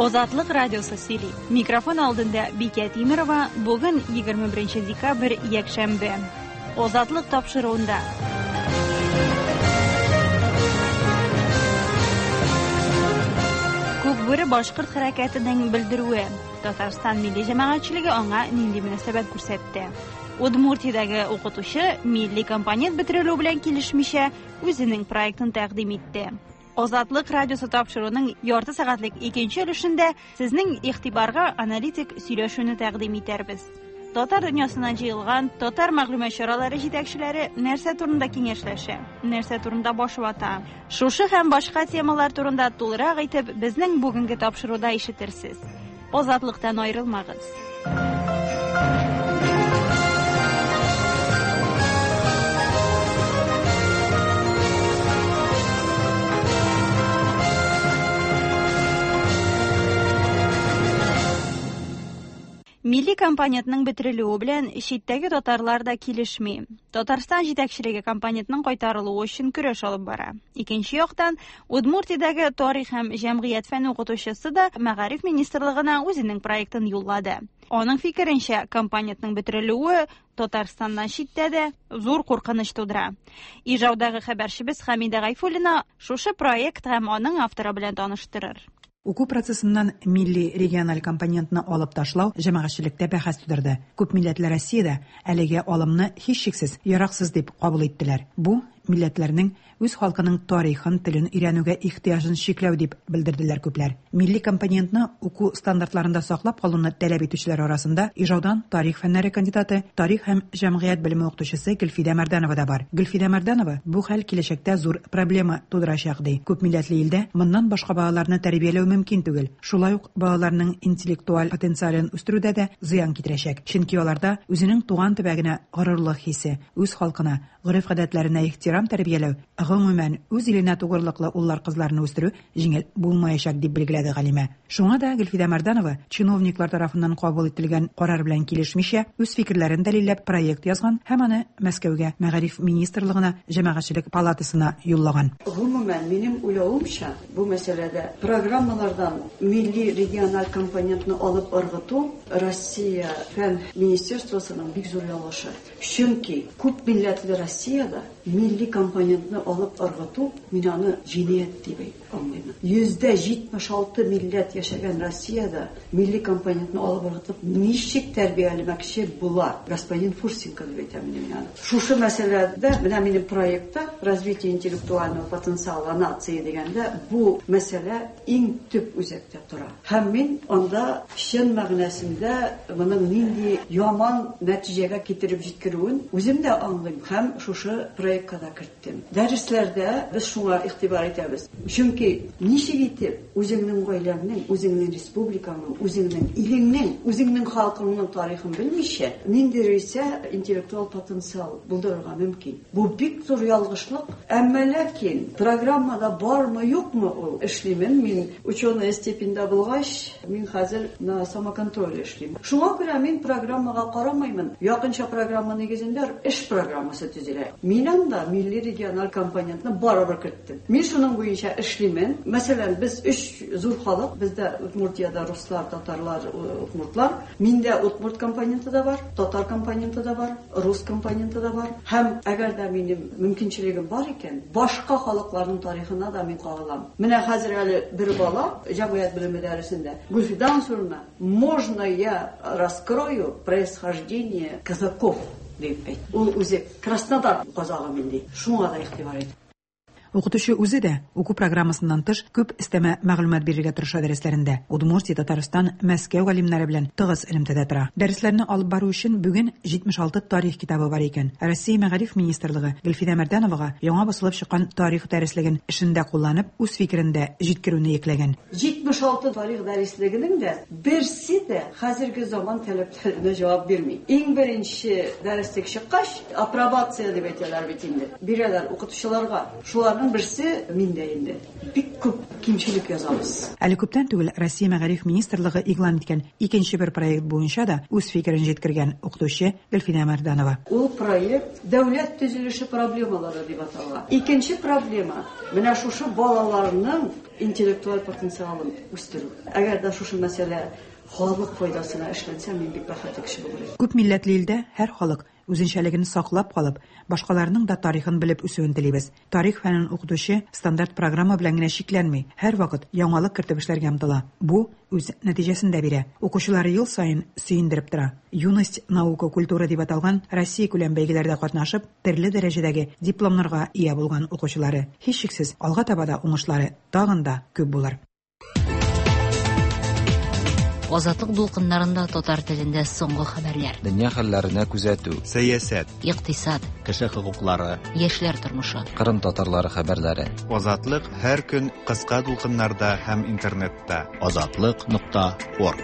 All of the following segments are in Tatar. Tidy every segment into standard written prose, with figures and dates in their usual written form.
Озатлык радиосы сөйли. Микрофон алдында Бикә Тимирова. Бүген 21 декабрь якшәмбе. Озатлык тапшыруында. Күкбүре башкорт хәрәкәтенең белдерүе. Татарстан милли җәмәгатьчелеге аңа нинди мөнәсәбәт күрсәтте. Удмуртиядәге укытучы милли компонент бетерелү белән килешмичә үзенең проектын тәкъдим итте. Озатлык радиосы тапшыруның ярты сәгатьлек икенче өлешендә сезнең игътибарга аналитик сөйләшүне тәкъдим итәрбез. Татар дөньясыннан җыелган татар мәгълүмат чаралары җитәкчеләре нәрсә турында киңәшләшә, нәрсә турында баш вата. Шушы һәм башка темалар турында тулырак әйтеп, безнең бүгенге тапшыруда ишетерсез. Озатлыктан аерылмагыз. Милли компонентның бетерелүе белән читтәге татарлар да килешми. Татарстан җитәкчелеге компонентның кайтарылуы өчен көрәш алып бара. Икенче яктан, Удмуртиядәге тарих һәм җәмгыять фән укытучысы да Мәгариф министрлыгына үзенең проектын юллады. Аның фикеренчә, компонентның бетерелүе Татарстаннан читтә дә зур куркыныч тудыра. Ижаудагы хәбәрчебез Хәмидә Гайфуллина шушы проект һәм аның авторы белән таныштырыр. Уку процессыннан милли региональ компонентны алып ташлау җәмәгатьчелектә бәхәс тудырды. Күп милләтләр Россиядә әлеге алымны һичшиксез яраксыз дип кабул иттеләр. Бу милләтләрнең үз халкының тарихын, телен өйрәнүгә ихтыяҗын чикләү дип белдерделәр күпләр. Милли компонентны уку стандартларында саклап калуны таләп итүчеләр арасында Ижаудан тарих фәннәре кандидаты, тарих һәм җәмгыять белеме укытучысы Гөлфидә Мәрдәнова да бар. Гөлфидә Мәрдәнова бу хәл киләчәктә зур проблема тудырачак ди. Күп милләтле илдә моннан башка балаларны тәрбияләү мөмкин түгел. Шулай ук балаларның интеллектуаль потенциалын үстерүдә дә зыян китерәчәк. Чөнки аларда үзенең туган төбәгенә горурлык хисе, үз халкына, гореф-гадәтләренә ихтирам тәрбияләү, гомумән үз иленә тугрылыклы уллар-кызларны үстерү җиңел булмаячак дип белгиләде Галимә. Шуңа да Гөлфидә Мәрдәнова чиновниклар тарафыннан кабул ителгән карар белән килешмичә үз фикерләрен дәлилләп проект язган һәм аны Мәскәүгә Мәгариф министрлыгына җәмәгатьчелек палатасына юллаган. Гомумән минем уйлавымча, бу мәсьәләдә программалардан милли региональ компонентны алып ыргыту Россия фән министрлыгының бик зур ялгышы. Чөнки күп милләтле Россиядә милли компонентны алып ыргыту мин аны җинаять дип аңлыйм. 76 милләт яшәгән Россиядә милли компонентны алып ыргытып ничек тәрбияләмәкче була? Господин Фурсенко дип әйтә мин аны. Шушы мәсьәләдә менә минем проектта развитие интеллектуального потенциала нации дигәндә бу мәсьәлә иң төп үзәктә тора. Һәм мин анда чын мәгънәсендә моның нинди яман нәтиҗәгә китереп җиткерүен үзем дә аңлыйм һәм шушы проектка да керттем. Дәресләрдә без шуңа игътибар итәбез. Чөнки ничек итеп үзеңнең гаиләңнең, үзеңнең республикаңның, үзеңнең илеңнең, үзеңнең халкыңның тарихын белмичә, нинди рисә интеллектуаль потенциал булдырырга мөмкин. Бу бик зур ялгышлык. Әмма ләкин программада бармы, юкмы ул эшлимен. Мин ученый степендә булгач, мин хәзер на самоконтроль эшлим. Шуңа күрә мин программага карамыймын. Якынча программа нигезендә эш программасы төзелә. Мин анда милли региональ компонентны барыбер керттем. Мин шуның буенча эшлимен. Мәсәлән, без 3 зур халык, бездә Удмуртиядә руслар, татарлар, удмуртлар. Миндә удмурт компоненты да бар, татар компоненты да бар, рус компоненты да бар. Һәм әгәр дә минем мөмкинчелегем бар икән, башка халыкларның тарихына да мин кагылам. Менә хәзер әле бер бала җәмгыять белеме дәресендә Гөлфидә Ансурна, можно я раскрою происхождение казаков дип әйтте. Ул үзе Краснодар казагы минде. Шуңа да игътибар итте. Укытучы үзе дә уку программасыннан тыш күп истәмә мәгълүмат бирергә тырыша дәресләрендә. Удмуртия, Татарстан, Мәскәү галимнәре белән тыгыз элемтәдә тора. Дәресләрне алып бару өчен бүген 76 тарих китабы бар икән. Россия Мәгариф министрлыгы Гөлфидә Мәрдәновага яңа басылып чыккан тарих дәреслеген эшендә кулланып, үз фикерендә җиткерүне йөкләгән. 76 тарих дәреслегенең дә берсе дә хәзерге заман таләпләренә җавап бирми. Иң беренче дәреслек чыккач, апробация дип әйтәләр бит инде. Бирәләр укытучыларга. Шулар Шуларның берсе миндә инде. Бик күп кимчелек язабыз. Әле күптән түгел Россия Мәгариф министрлыгы игълан иткән икенче бер проект буенча да үз фикерен җиткергән укытучы Гөлфинә Мәрданова. Ул проект дәүләт төзелеше проблемалары дип атала. Икенче проблема менә шушы балаларның интеллектуаль потенциалын үстерү. Әгәр дә шушы мәсьәлә халык файдасына эшләнсә, мин бик бәхетле кеше булырмын. Күп милләтле илдә һәр халык үзенчәлеген саклап калып, башкаларның да тарихын белеп үсүен телибез. Тарих фәнен укытучы стандарт программа белән генә шикләнми, һәр вакыт яңалык кертеп эшләргә омтыла. Бу үз нәтиҗәсен дә бирә. Укучылары ел саен сөендереп тора. Юность, наука, культура дип аталган Россия күләм бәйгеләрдә катнашып, төрле дәрәҗәдәге дипломнарга ия булган укучылары һичшиксез алга таба да уңышлары тагын да күп булыр. Азатлык дулкыннарында татар телендә соңгы хәбәрләр. Дөнья хәлләренә күзәтү, сәясәт, Икътисад, кеше хокуклары, яшьләр тормышы. Кырым татарлары хәбәрләре. Азатлык һәр көн кыска дулкыннарда һәм интернетта. Азатлык.орг.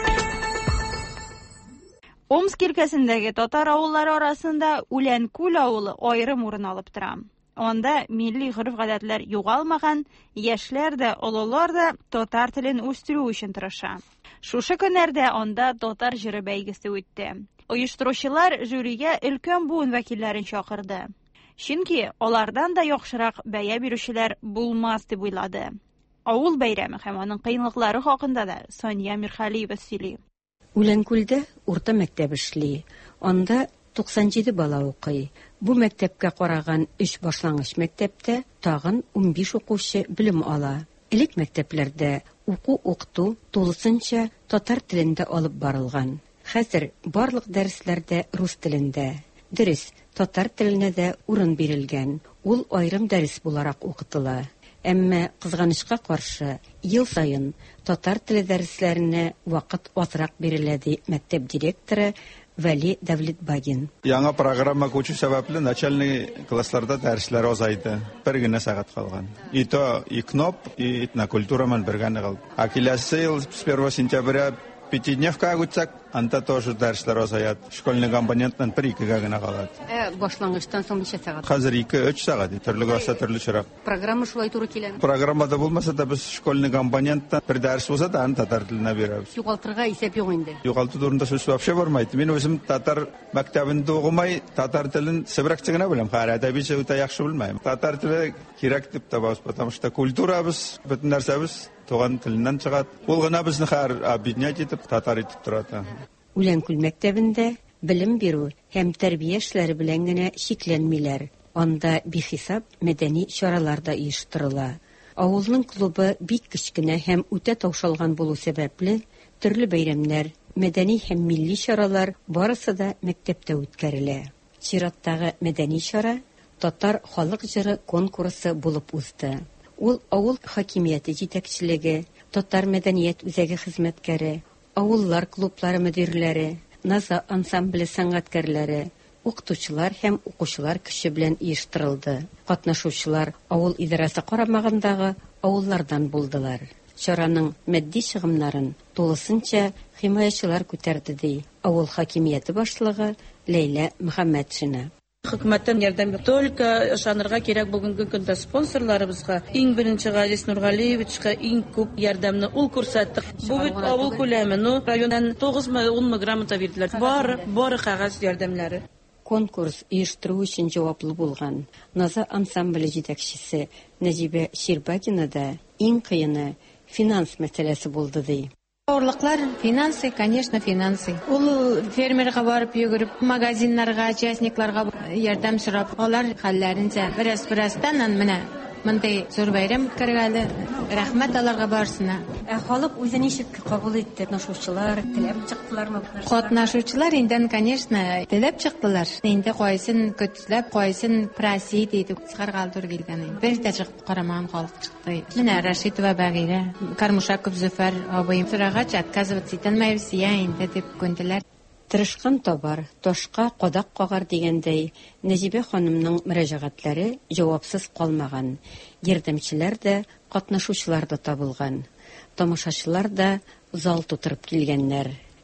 Омск өлкәсендәге татар авыллары арасында Үләнкүл авылы аерым урын алып тора. Анда милли гореф-гадәтләр югалмаган, яшьләр дә, олылар да татар телен үстерү өчен тырыша. Шушы көннәрдә анда татар җыры бәйгесе үтте. Оештыручылар жюригә өлкән буын вәкилләрен чакырды. Чөнки алардан да яхшырак бәя бирүчеләр булмас дип уйлады. Авыл бәйрәме һәм аның кыенлыклары хакында да Соня Мирхалиева сөйли. Үләнкүлдә урта мәктәп эшли. Анда 97 бала укый. Бу мәктәпкә караган 3 башлангыч мәктәптә тагын 15 укучы белем ала. Элек мәктәпләрдә уку-укыту тулысынча татар телендә алып барылган. Хәзер барлык дәресләрдә рус телендә. Дөрес, татар теленә дә урын бирелгән. Ул аерым дәрес буларак укытыла. Әмма кызганычка каршы, ел саен татар теле дәресләренә вакыт азрак бирелә ди мәктәп директоры Вали Давлетбагин. Яңа программа күчү сәбәпле начальный классларда дәресләр азайды. Бер генә сәгать калган. И то и КНОП, и этнокультура мен бер генә калды. А киләсе ел с 1 сентября пятидневка үтсәк, анда тоже дәресләр азаят. Школьный компонентның 1-2 генә калат. Башлангычтан соң ничә сәгать? Хәзер 2-3 сәгать. Төрле класста төрле чирак. Программа шулай туры килә. Программада булмаса да без школьный компоненттан бер дәрес булса да аны татар теленә бирәбез. Югалтырга исәп юк инде. Югалту турында сүз вообще бармайды. Мин үзем татар мәктәбендә укымай, татар телен сәбрәкчә генә беләм. Һәр әдәбиячә үтә яхшы белмәйм. Татар теле кирәк дип табабыз, потому что культурабыз, бөтен нәрсәбез туган теленнән чыгат. Ул гына безне һәр объединять итеп татар итеп тора. Үләнкүл мәктәбендә белем бирү һәм тәрбия эшләре белән генә шикләнмиләр. Анда бихисап мәдәни чаралар да оештырыла. Авылның клубы бик кечкенә һәм үтә таушалган булу сәбәпле төрле бәйрәмнәр, мәдәни һәм милли чаралар барысы да мәктәптә үткәрелә. Чираттагы мәдәни чара татар халык җыры конкурсы булып узды. Ул авыл хакимияте җитәкчелеге, татар мәдәният үзәге хезмәткәре, авыллар клублары мөдирләре, Наза ансамбле сәнгатькәрләре, укытучылар һәм укучылар көче белән оештырылды. Катнашучылар авыл идарәсе карамагындагы авыллардан булдылар. Чараның матди чыгымнарын тулысынча химаячылар күтәрде ди авыл хакимияте башлыгы Ләйлә Мөхәммәтшина. Хөкүмәттән ярдәм только ышанырга кирәк бүгенге көндә спонсорларыбызга. Иң беренче Газиз Нургалиевичка иң күп ярдәмне ул күрсәтте. Бу бит авыл күләме, районнан 9-10 грамота бирделәр. Бары кагаз ярдәмнәре. Конкурс оештыру өчен җаваплы булган Наза ансамбле җитәкчесе Нәҗибә Ширбакина да иң кыены финанс мәсьәләсе булды ди. Авырлыклар финансы, конечно, финансы. Ул фермерга барып йөгереп, магазиннарга, частникларга ярдәм сорап, алар хәлләренчә бераз-бераздан менә мондай зур бәйрәм үткәргәле. Рәхмәт аларга барсына. Халык үзе ничек кабул итте? Катнашучылар теләп чыктылармы? Катнашучылар инде, конечно, теләп чыктылар. Инде кайсын көтүләп, кайсын просит итеп чыгарга туры килгән. Бер дә чыгып карамаган халык чыкты. Менә Рашитова Багира, Кармушаков Зөфәр абыем сорагач отказываться итәлмәйбез инде дип күнделәр. Тырышкан табар, ташка кадак кагар дигәндәй, Нәҗибә ханымның мөрәҗәгатьләре җавапсыз калмаган. Ярдәмчеләр дә, катнашучылар да табылган. Тамашачылар да зал тутырып килгәннәр.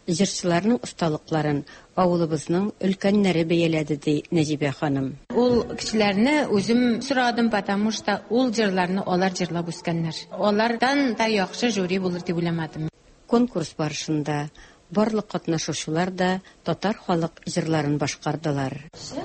Җырчыларның осталыкларын авылыбызның өлкәннәре бәяләде ди Нәҗибә ханым. Ул кешеләрне үзем сорадым, потому что ул җырларны алар җырлап үскәннәр. Алардан да яхшы жюри булыр дип уйламадым. Конкурс барышында барлык катнашучылар да татар халык җырларын башкардылар.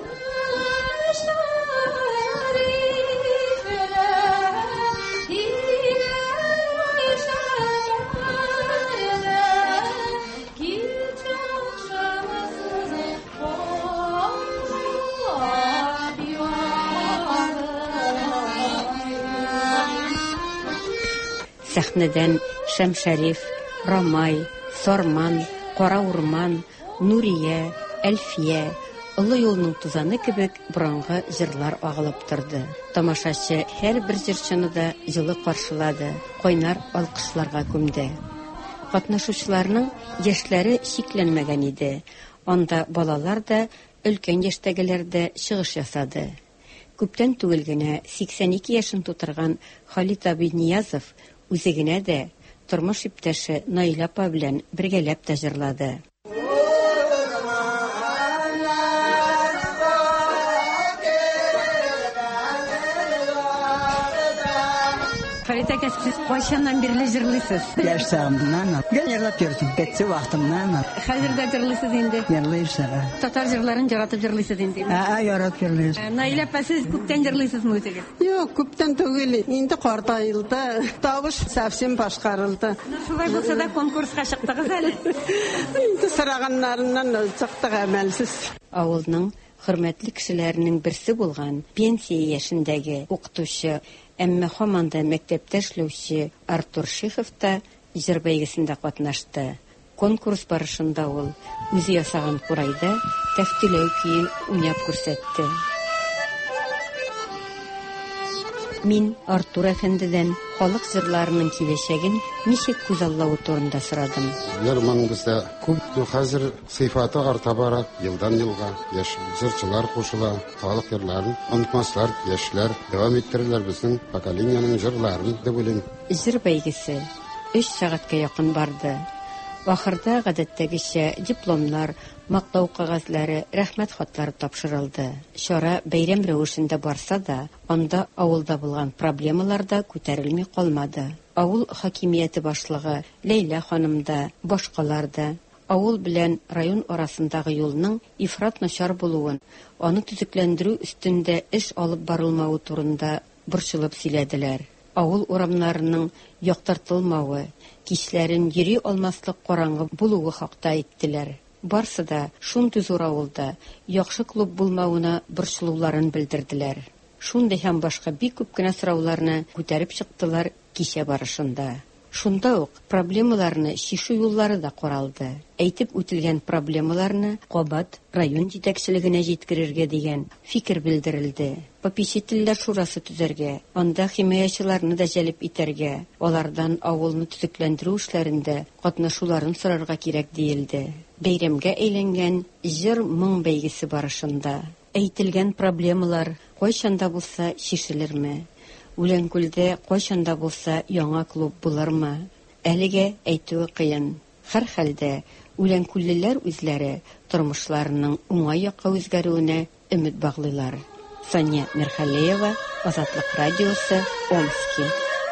Сәхнәдән Шәмшәриф, Рамай, Сарман, Кара Урман, Нурия, Әлфия, Олы юлның тузаны кебек борынгы җырлар агылып торды. Тамашачы һәрбер җырчыны да җылы каршылады, кайнар алкышларга күмде. Катнашучыларның яшьләре шикләнмәгән иде. Анда балалар да, өлкән яшьтәгеләр дә чыгыш ясады. Күптән түгел генә 82 яшын тутырган Халит абый Ниязов үзе генә дә тормыш иптәше Наил апа белән бергәләп тә җырлады. Халит әкә, сез кайчаннан бирле җырлыйсыз? Яшьсәгемнән, генерлап йөрдем, бетсе вакытымнан. Хәзер дә җырлыйсыз инде. Җырлыйсыз. Татар җырларын яратып җырлыйсыз инде. Яратып җырлыйсыз. Наил апа, сез күптән җырлыйсызмы үзегез? Юк, күптән түгел. Инде картайылды. Тавыш совсем башкарылды. Шулай булса да конкурска чыктыгыз әле. Инде сораганнарыннан чыктык әмәлсез. Авылның хөрмәтле кешеләренең берсе булган пенсия яшендәге укытучы, әмма һаман да мәктәптә эшләүче Артур Шихов та җыр бәйгесендә катнашты. Конкурс барышында ул үзе ясаган курайда тәфтиләү көен уйнап күрсәтте. Мин Артур әфәндедән халык җырларының киләчәген ничек күзаллавы турында сорадым. Ярман бездә күп хәзер сыйфаты арта бара, елдан елга яшь җырчылар кушыла, халык җырларын онытмаслар, яшьләр дәвам иттерәләр безнең поколениянең җырларын дип уйлыйм. Җыр бәйгесе 3 сәгатькә якын барды. Ахырда гадәттәгечә дипломнар, мактау кагазлары, рәхмәт хатлары тапшырылды. Чара бәйрәм рәвешендә барса да, анда авылда булган проблемалар да күтәрелми калмады. Авыл хакимияте башлыгы Ләйлә ханым да, башкалар да авыл белән район арасындагы юлның ифрат начар булуын, аны төзекләндерү өстендә эш алып барылмавы турында борчылып сөйләделәр. Авыл урамнарының яктыртылмавы, кичләрен йөри алмаслык караңгы булуы хакта әйттеләр. Барсы да шундый зур авылда яхшы клуб булмавына борчылуларын белдерделәр. Шундый һәм башка бик күп кенә сорауларны күтәреп чыктылар кичә барышында. Шунда ук проблемаларны шишу юллары да каралды. Әйтеп үтелгән проблемаларны кабат район җитәкчелегенә җиткерергә дигән фикер белдерелде. Попечительләр шурасы төзәргә, анда химаячыларны да җәлеп итәргә, алардан авылны төзекләндерү эшләрендә катнашуларын сорарга кирәк диелде. Бәйрәмгә әйләнгән җыр моң бәйгесе барышында әйтелгән проблемалар кайчанда булса шишелерме? Үләнкүлдә кайчанда булса яңа клуб булырмы? Әлегә әйтүе кыен. Һәр хәлдә үләнкүллеләр үзләре тормышларының уңай якка үзгәрүенә өмет баглыйлар. Сания Мерхалеева, Азатлык радиосы, Омский.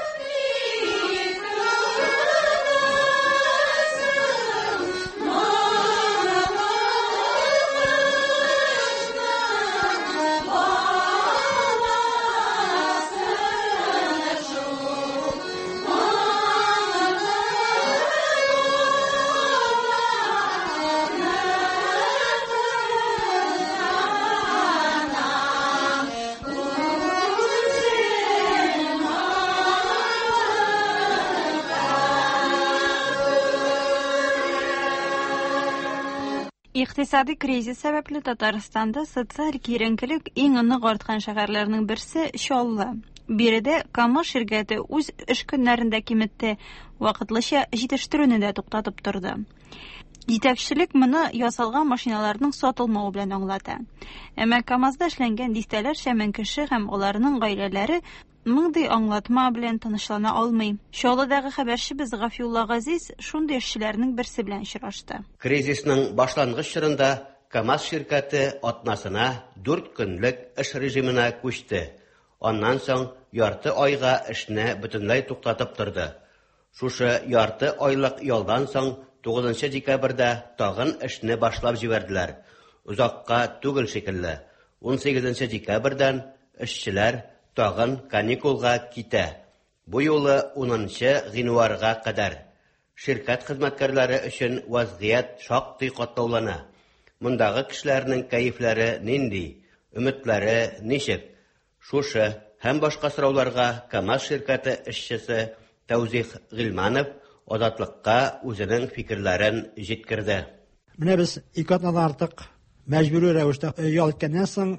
Икътисади кризис сәбәпле Татарстанда социаль киеренкелек иң нык арткан шәһәрләрнең берсе Чаллы. Биредә Камыш ширкәте үз эш көннәрендә киметте, вакытлыча җитештерүне дә туктатып торды. Җитәкчелек моны ясалган машиналарның сатылмауы белән аңлата. Әмма КамАЗда эшләнгән дистәләрчә мең кеше һәм аларның гаиләләре мондый аңлатма белән тынычлана алмый. Шоладагы хәбәрчебез Гафиулла Газиз шундый эшчеләрнең берсе белән очрашты. Кризисның башлангыч чорында КАМАЗ şirkәте атнасына 4 көнлек эш режимына күчте. Аннан соң ярты айга эшне бөтенләй туктатып торды. Шушы ярты айлык ялдан соң 9 декабрьдә тагын эшне башлап җибәрделәр. Узакка түгел шикелле. 18 декабрьдән эшчеләр тагын каникулга китә. Бу юлы 10 гыйнварга кадәр. Şirkәт хезмәткәрләре өчен вазгыять шактый катлаулана. Мондагы кешеләрнең кәефләре нинди, өметләре ничек? Шушы һәм башка сорауларга КАМАЗ şirkәте эшчесе Тәүзих Гыйльманов Азатлыкка үзенең фикерләрен җиткерде. Менә без 2 атнадан артык мәҗбүри рәвештә ял иткәннән соң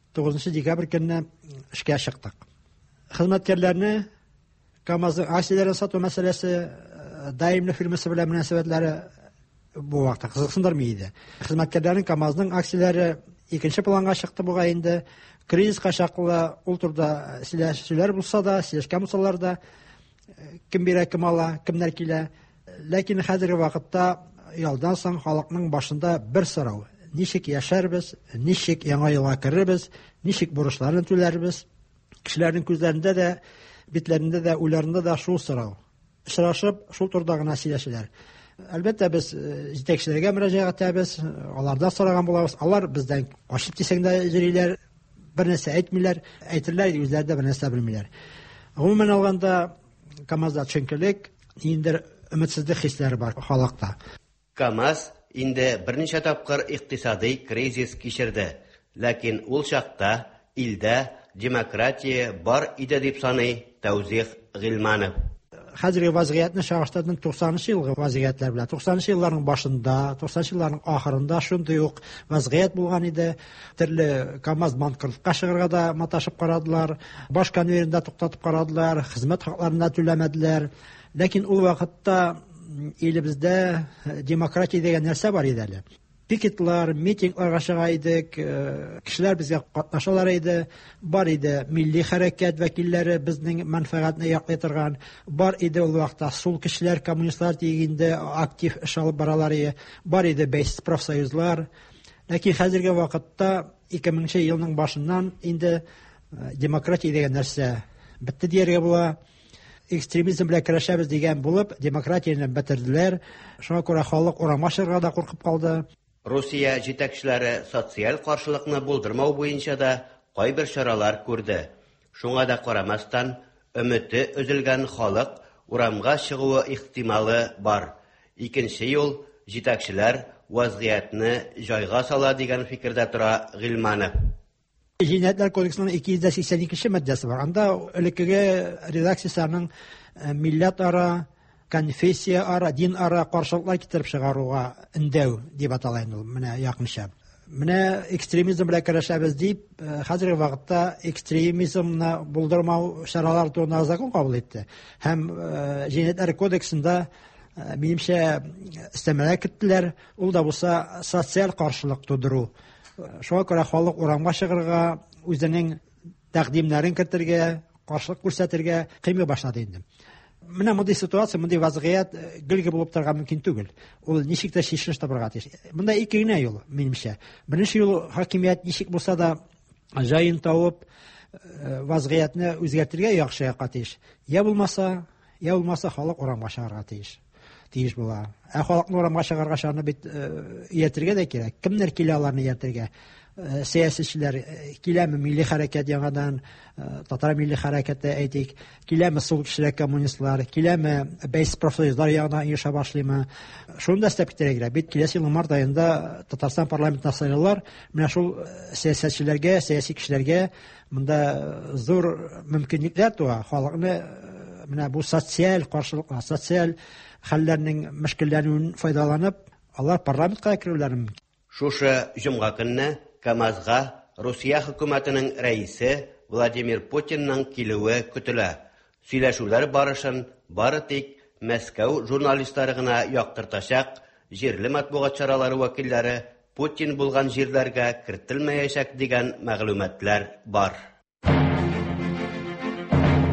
9 декабрь көнне эшкә чыктык. Хезмәткәрләрне КАМАЗның акцияләрен сату мәсьәләсе даимле фирмасы белән мөнәсәбәтләре бу вакытта кызыксындырмый иде. Хезмәткәрләрнең КАМАЗның акцияләре икенче планга чыкты буга инде. Кризиска чаклы ул турда сөйләшүләр булса да, сөйләшкән булсалар да, кем бирә, кем ала, кемнәр килә. Ләкин хәзерге вакытта ялдан соң халыкның башында бер сорау: ничек яшәрбез, ничек яңа елга керербез, ничек бурычларны түләрбез? Кешеләрнең күзләрендә дә, битләрендә дә, уйларында да шул сорау. Очрашып, шул турда гына сөйләшәләр. Әлбәттә, без җитәкчеләргә мөрәҗәгать итәбез, алардан сораган булабыз. Алар бездән качып дисәң дә йөриләр, бернәрсә әйтмиләр, әйтерләр, үзләре дә бернәрсә белмиләр. Гомумән алганда, КАМАЗда төшенкелек, инде өметсезлек хисләре бар халыкта. КАМАЗ инде берничә тапкыр икътисади кризис кичерде, ләкин ул чакта илдә демократия бар иде дип саный Тәүзих Гыйльманов. Хәзерге вазгыятны чагыштырдым 90 елгы вазгыятлар белән. 90 елларның башында, 90 елларның ахырында шундый ук вазгыят булган иде. Төрле КАМАЗ банкротлыкка чыгарга да маташып карадылар, баш конвейерында туктатып карадылар, хезмәт хакларына түләмәделәр. Ләкин ул вакытта илебездә демократия дигән нәрсә бар иде әле. Пикетлар, митингларга чыга идек, кешеләр безгә катнашалар иде, бар иде милли хәрәкәт вәкилләре безнең мәнфәгатьне яклый торган, бар иде ул вакытта сул кешеләр, коммунистлар дигәндә актив эш алып баралар иде, бар иде бәйсез профсоюзлар. Ләкин хәзерге вакытта 2000 елның башыннан инде демократия дигән нәрсә бетте дияргә була. Экстремизм белән көрәшәбез дигән булып, демократияны бетерделәр. Шуңа күрә халык урамга чыгарга да куркып калды. Русия җитәкчеләре социаль каршылыкны булдырмау буенча да кайбер чаралар күрде. Шуңа да карамастан, өмете өзелгән халык урамга чыгуы ихтималы бар. Икенче ел җитәкчеләр вазгыятны җайга сала дигән фикердә тора Гыйльманов. Җинаятьләр кодексының 282 маддәсе бар. Анда элеккеге редакциясының милләт ара, конфессия ара, дин ара каршылыклар китереп чыгаруга өндәү дип атала инде ул. Менә якынча. Менә экстремизм белән көрәшәбез дип, хәзерге вакытта экстремизмны булдырмау чаралары турында закон кабул итте. Һәм җинаятьләр кодексында минемчә өстәмәләр киттеләр. Ул да булса социаль каршылык тудыру. Шуңа күрә халык урамга чыгарга, үзенең тәкъдимнәрен кертергә, каршылык күрсәтергә кыймый башлады инде. Менә мондый ситуация, мондый вазгыят гөлге булып торырга мөмкин түгел. Ул ничек тә чишеш табарга тиеш. Монда ике генә юл, минемчә. Беренче юл хакимият ничек булса да җаен табып вазгыятны үзгәртергә яхшы якка тиеш. Я булмаса халык урамга чыгарга тиеш була. Халыкны урамга чыгарга шарны бит иятергә дә кирәк. Кемнәр килә аларны иятергә? Сәясәтчеләр киләме милли хәрәкәт яңадан, татар милли хәрәкәте әйтик, киләме сул кешеләр коммунистлар, киләме бәйсез профсоюзлар яңадан ирешә башлыймы? Шуны да стәп китәргә. Бит киләсе ел март аенда Татарстан парламентына сайлаулар, менә шул сәясәтчеләргә, сәяси кешеләргә монда зур мөмкинлекләр туа. Халыкны менә бу социаль каршылык, социаль хәлләрнең мөшкилләнүен файдаланып, алар парламентка керүләре мөмкин. Шушы җомга көнне КАМАЗга Русия хөкүмәтенең рәисе Владимир Путинның килүе көтелә. Сөйләшүләр барышын бары тик Мәскәү журналистлары гына яктыртачак, җирле матбугат чаралары вәкилләре Путин булган җирләргә кертелмәячәк дигән мәгълүматлар бар.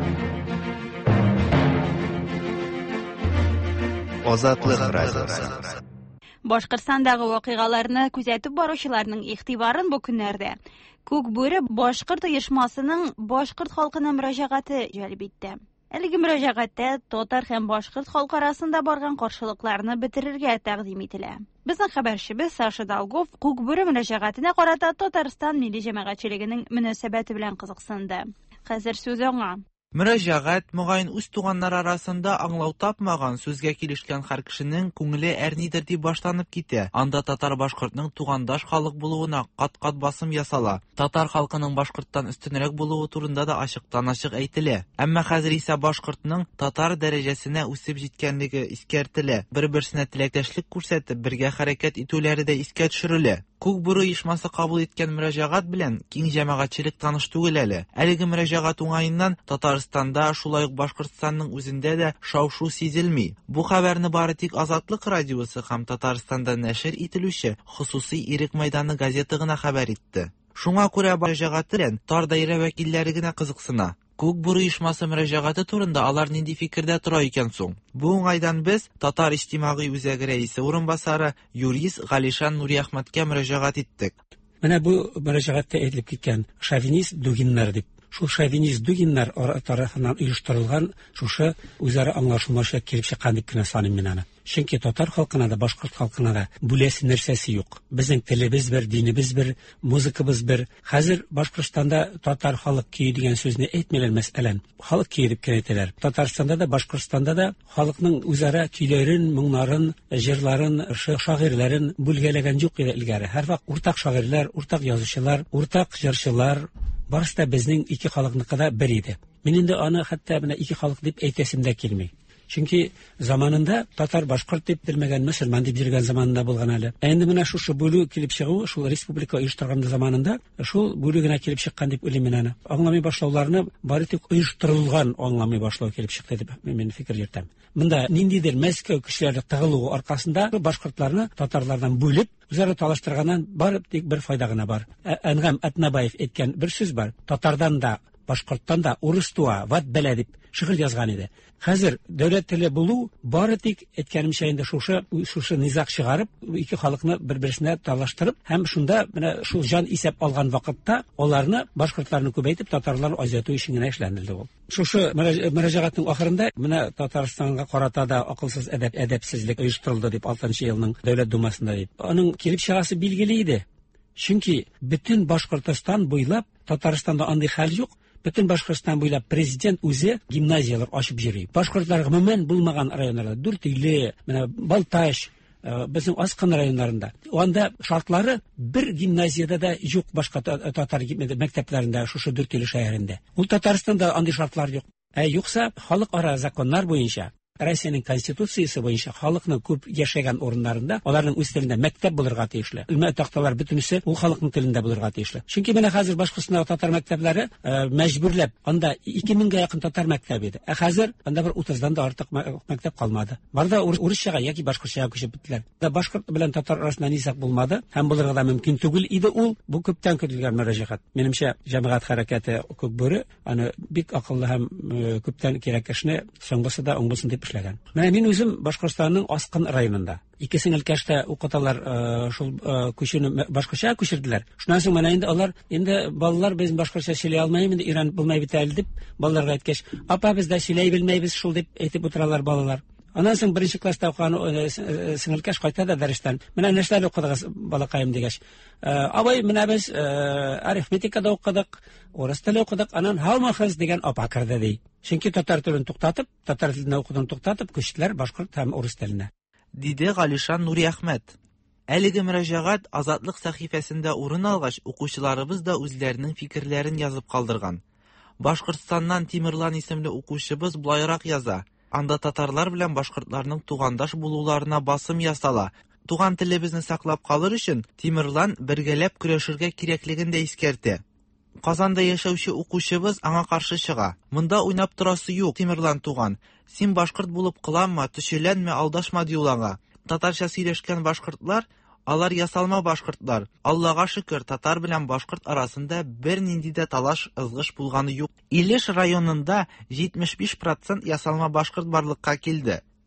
Азатлык радиосы. Башкортстандагы вакыйгаларны күзәтеп баручыларның игътибарын бу көннәрдә Күкбүре башкорт оешмасының башкорт халкына мөрәҗәгате җәлеп итте. Әлеге мөрәҗәгатьтә татар һәм башкорт халкы арасында барган каршылыкларны бетерергә тәкъдим ителә. Безнең хәбәрчебез Саша Долгов Күкбүре мөрәҗәгатенә карата Татарстан милли җәмәгатьчелегенең мөнәсәбәте белән кызыксынды. Хәзер сүз аңа. Мөрәҗәгать мөгаен үз туганнар арасында аңлау тапмаган сүзгә килешкән һәр кешенең күңеле әрнидер дип башланып китә. Анда татар-башкортның тугандаш халык булуына кат-кат басым ясала. Татар халкының башкорттан өстенрәк булуы турында да ачыктан-ачык әйтелә. Әмма хәзер исә башкортның татар дәрәҗәсенә үсеп җиткәнлеге искәртелә. Бер-берсенә теләктәшлек күрсәтеп, бергә хәрәкәт итүләре дә искә төшерелә. Күкбүре оешмасы кабул иткән мөрәҗәгать белән киң җәмәгатьчелек таныш түгел әле. Әлеге мөрәҗәгать уңаеннан Татарстанда, шулай ук Башкортстанның үзендә дә шау-шу сизелми. Бу хәбәрне бары тик Азатлык радиосы һәм Татарстанда нәшер ителүче хосусый Ирек мәйданы газета гына хәбәр итте. Шуңа күрә мөрәҗәгать белән тар даирә вәкилләре генә кызыксына. Күкбүре оешмасы мөрәҗәгате турында алар нинди фикердә тора икән соң? Бу уңайдан без Татар иҗтимагый үзәге рәисе урынбасары юрист Галишан Нуриәхмәткә мөрәҗәгать иттек. Менә бу мөрәҗәгатьтә әйтелеп киткән шовинист дугиннар дип. Шул шовинист дугиннар тарафыннан оештырылган шушы үзара аңлашылмаушылыкка килеп чыккан дип кенә саныйм мин аны. Чөнки татар халкына да, башкорт халкына да бүләсе нәрсәсе юк. Безнең телебез бер, динебез бер, музыкабыз бер. Хәзер Башкортстанда татар халык көе дигән сүзне әйтмиләр мәсәлән. Халык көе дип әйтәләр. Татарстанда да, Башкортстанда да халыкның үзара көйләрен, моңнарын, җырларын, шагыйрьләрен бүлгәләгән юк иде илгәре. Һәрвакыт уртак шагыйрьләр, уртак язучылар, уртак җырчылар барысы да безнең ике халыкныкыда бер иде. Мин инде аны хәтта менә ике халык дип әйтәсем дә килми. Чөнки заманында татар башкорт дип белмәгән, мөселман дип йөргән заманында булган әле. Әнде менә шушы бүлү килеп чыгу, шул республика оештырган заманында шул бүлү генә килеп чыккан дип уйлыйм мин аны. Аңламый башлауларны бары тик оештырылган аңламый башлау килеп чыкты дип мин фикер йөртәм. Монда ниндидер Мәскәү кешеләре тыгылуы аркасында башкортларны татарлардан бүлеп, үзара талаштырганнан бары тик бер файда гына бар. Әнгам Атнабаев әйткән бер сүз бар. Татардан да, башкорттан да урыс туа, ват бәлә дип шигырь язган иде. Хәзер дәүләт теле булу бары тик әйткәнемчә инде шушы низак чыгарып, ике халыкны бер-берсенә талаштырып, һәм шунда менә шул җан исәп алган вакытта аларны башкортларны күбәйтеп татарларны азайту өчен генә эшләнелде ул. Шушы мөрәҗәгатьнең ахырында менә Татарстанга карата да акылсыз әдәпсезлек оештырылды дип 6 елның дәүләт думасында дип. Аның килеп чыгасы билгеле иде. Чөнки бөтен Башкортстан буйлап Татарстанда андый хәл юк. Бөтен Башкортстан буйлап президент үзе гимназиялар ачып йөри. Башкортлар гомумән булмаган районнарда, Дүртөйле, менә Балташ, безнең Аскын районнарында. Анда шартлары бер гимназиядә дә юк башка татар мәктәпләрендә, шушы Дүртөйле шәһәрендә. Ул Татарстанда андый шартлар юк. Юкса халыкара законнар буенча, Россиянең конституциясе буенча халыкның күп яшәгән урыннарында аларның үз телендә мәктәп булырга тиешле. Илме такталар бөтенесе ул халыкның телендә булырга тиешле. Чөнки менә хәзер Башкортстанда татар мәктәпләре мәҗбүрләп, анда 2000-гә якын татар мәктәбе иде. Хәзер анда бер 30-дан да артык мәктәп калмады. Барда урысчага яки башкортчага күчеп битләр. Да башкорт белән татар арасында низак булмады, һәм булырга да мөмкин түгел иде ул. Бу күптән көтелгән мөрәҗәгать. Минемчә, җәмәгать хәрәкәте Күкбүре аны бик акыллы һәм күптән кирәк эшне соңгысы да уңбысын дип эшләгән. Менә мин үзем Башкортстанның Аскын районында. Ике сеңелкәштә укыталар, шул күчүне башкача күчерделәр. Шуннан соң менә инде алар, инде балалар без башкача сөйләй алмыйм, инде иран булмай бит әле дип балаларга әйткәч, апа без дә сөйләй белмәйбез шул дип әйтеп утыралар балалар. Аннан соң беренче класста укыган сеңелкәш кайта да дәрештән. Менә нәрсәләр укыдыгыз балакаем дигәч, абай менә без арифметикада укыдык, урыс теле укыдык, аннан һаумахыз дигән апа кирде ди. Чөнки татар телен туктатып, татар теленә укудан туктатып, күчтеләр башкорт һәм урыс теленә. Диде Галишан Нуриәхмәт. Әлеге мөрәҗәгать Азатлык сәхифәсендә урын алгач, укучыларыбыз да үзләренең фикерләрен язып калдырган. Башкортстаннан Тимерлан исемле укучыбыз булайрак яза. Анда татарлар белән башкортларның тугандаш булуларына басым ясала. Туган телебезне саклап калыр өчен Тимерлан бергәләп көрәшергә кирәклеген дә искәртә. Казанда яшәүче укучыбыз аңа каршы чыга. Монда уйнап торасы юк, Тимерлан туган. Син башкорт булып кыланма, төшеләнмә, алдашма ди ул аңа. Татарча сөйләшкән башкортлар, алар ясалма башкортлар. Аллага шөкер, татар белән башкорт арасында бер нинди дә талаш, ызгыш булганы юк. Илеш районында 75% ясалма башкорт барлыкка килде.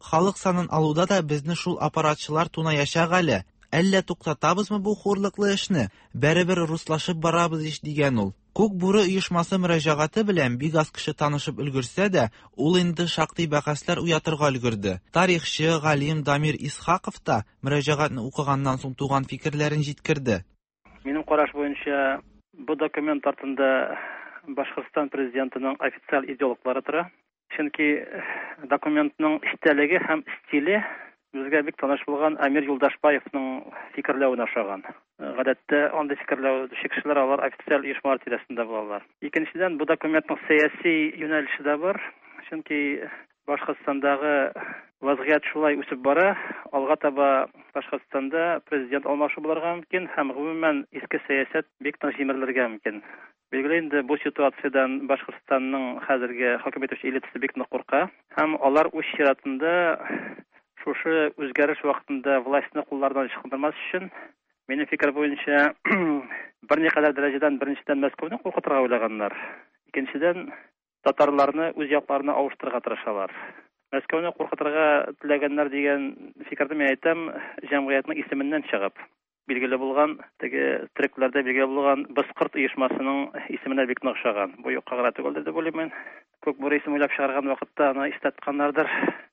халык санын алуда да безне шул аппаратчылар тунаячак әле. Әллә туктатабызмы бу хурлыклы эшне? Бәребер руслашып барабыз ич дигән ул. Күк бүре оешмасы мөрәҗәгате белән бик аз кеше танышып өлгерсә дә, ул инде шактый бәхәсләр уятырга өлгерде. Тарихчы галим Дамир Исхаков та мөрәҗәгатне укыганнан соң туган фикерләрен җиткерде. Минем караш буенча, бу документ артында Башкортстан президентының официаль идеологлары тора. Чөнки документның истәлеге һәм стиле безгә бик таныш булган Амир Юлдашбаевның фикерләвенә охшаган. Гадәттә, андый фикерләүче кешеләр алар официаль оешмалар тирәсендә булалар. Икенчедән, бу документның сәяси юнәлеше дә бар. Чөнки Башкортстандагы вазгыять шулай үсеп бара, алга таба Башкортстанда президент алмашу булырга мөмкин һәм гомумән иске сәясәт бик тиз җимерелергә мөмкин. Билгеле инде бу ситуациядән Башкортстанның хәзерге хөкүмәт итүче элитасы бик нык курка һәм алар үз чиратында шушы үзгәреш вакытында властьны куллардан чыгындырмас өчен, минем фикер буенча, берникадәр дәрәҗәдән беренчедән Мәскәүне куркытырга уйлаганнар. Икенчедән, татарларны үз якларына авыштырырга тырышалар. Мәскәүне куркытырга теләгәннәр дигән фикерне мин әйтәм, җәмгыятьнең исеменнән чыгып. Билгеле булган, теге трекләрдә билгеле булган Башкорт оешмасының исеменә бик нык охшаган. Бу юкка түгел дип уйлыйм. Күк бүре исемен уйлап чыгарган вакытта аны истәткәннәрдер.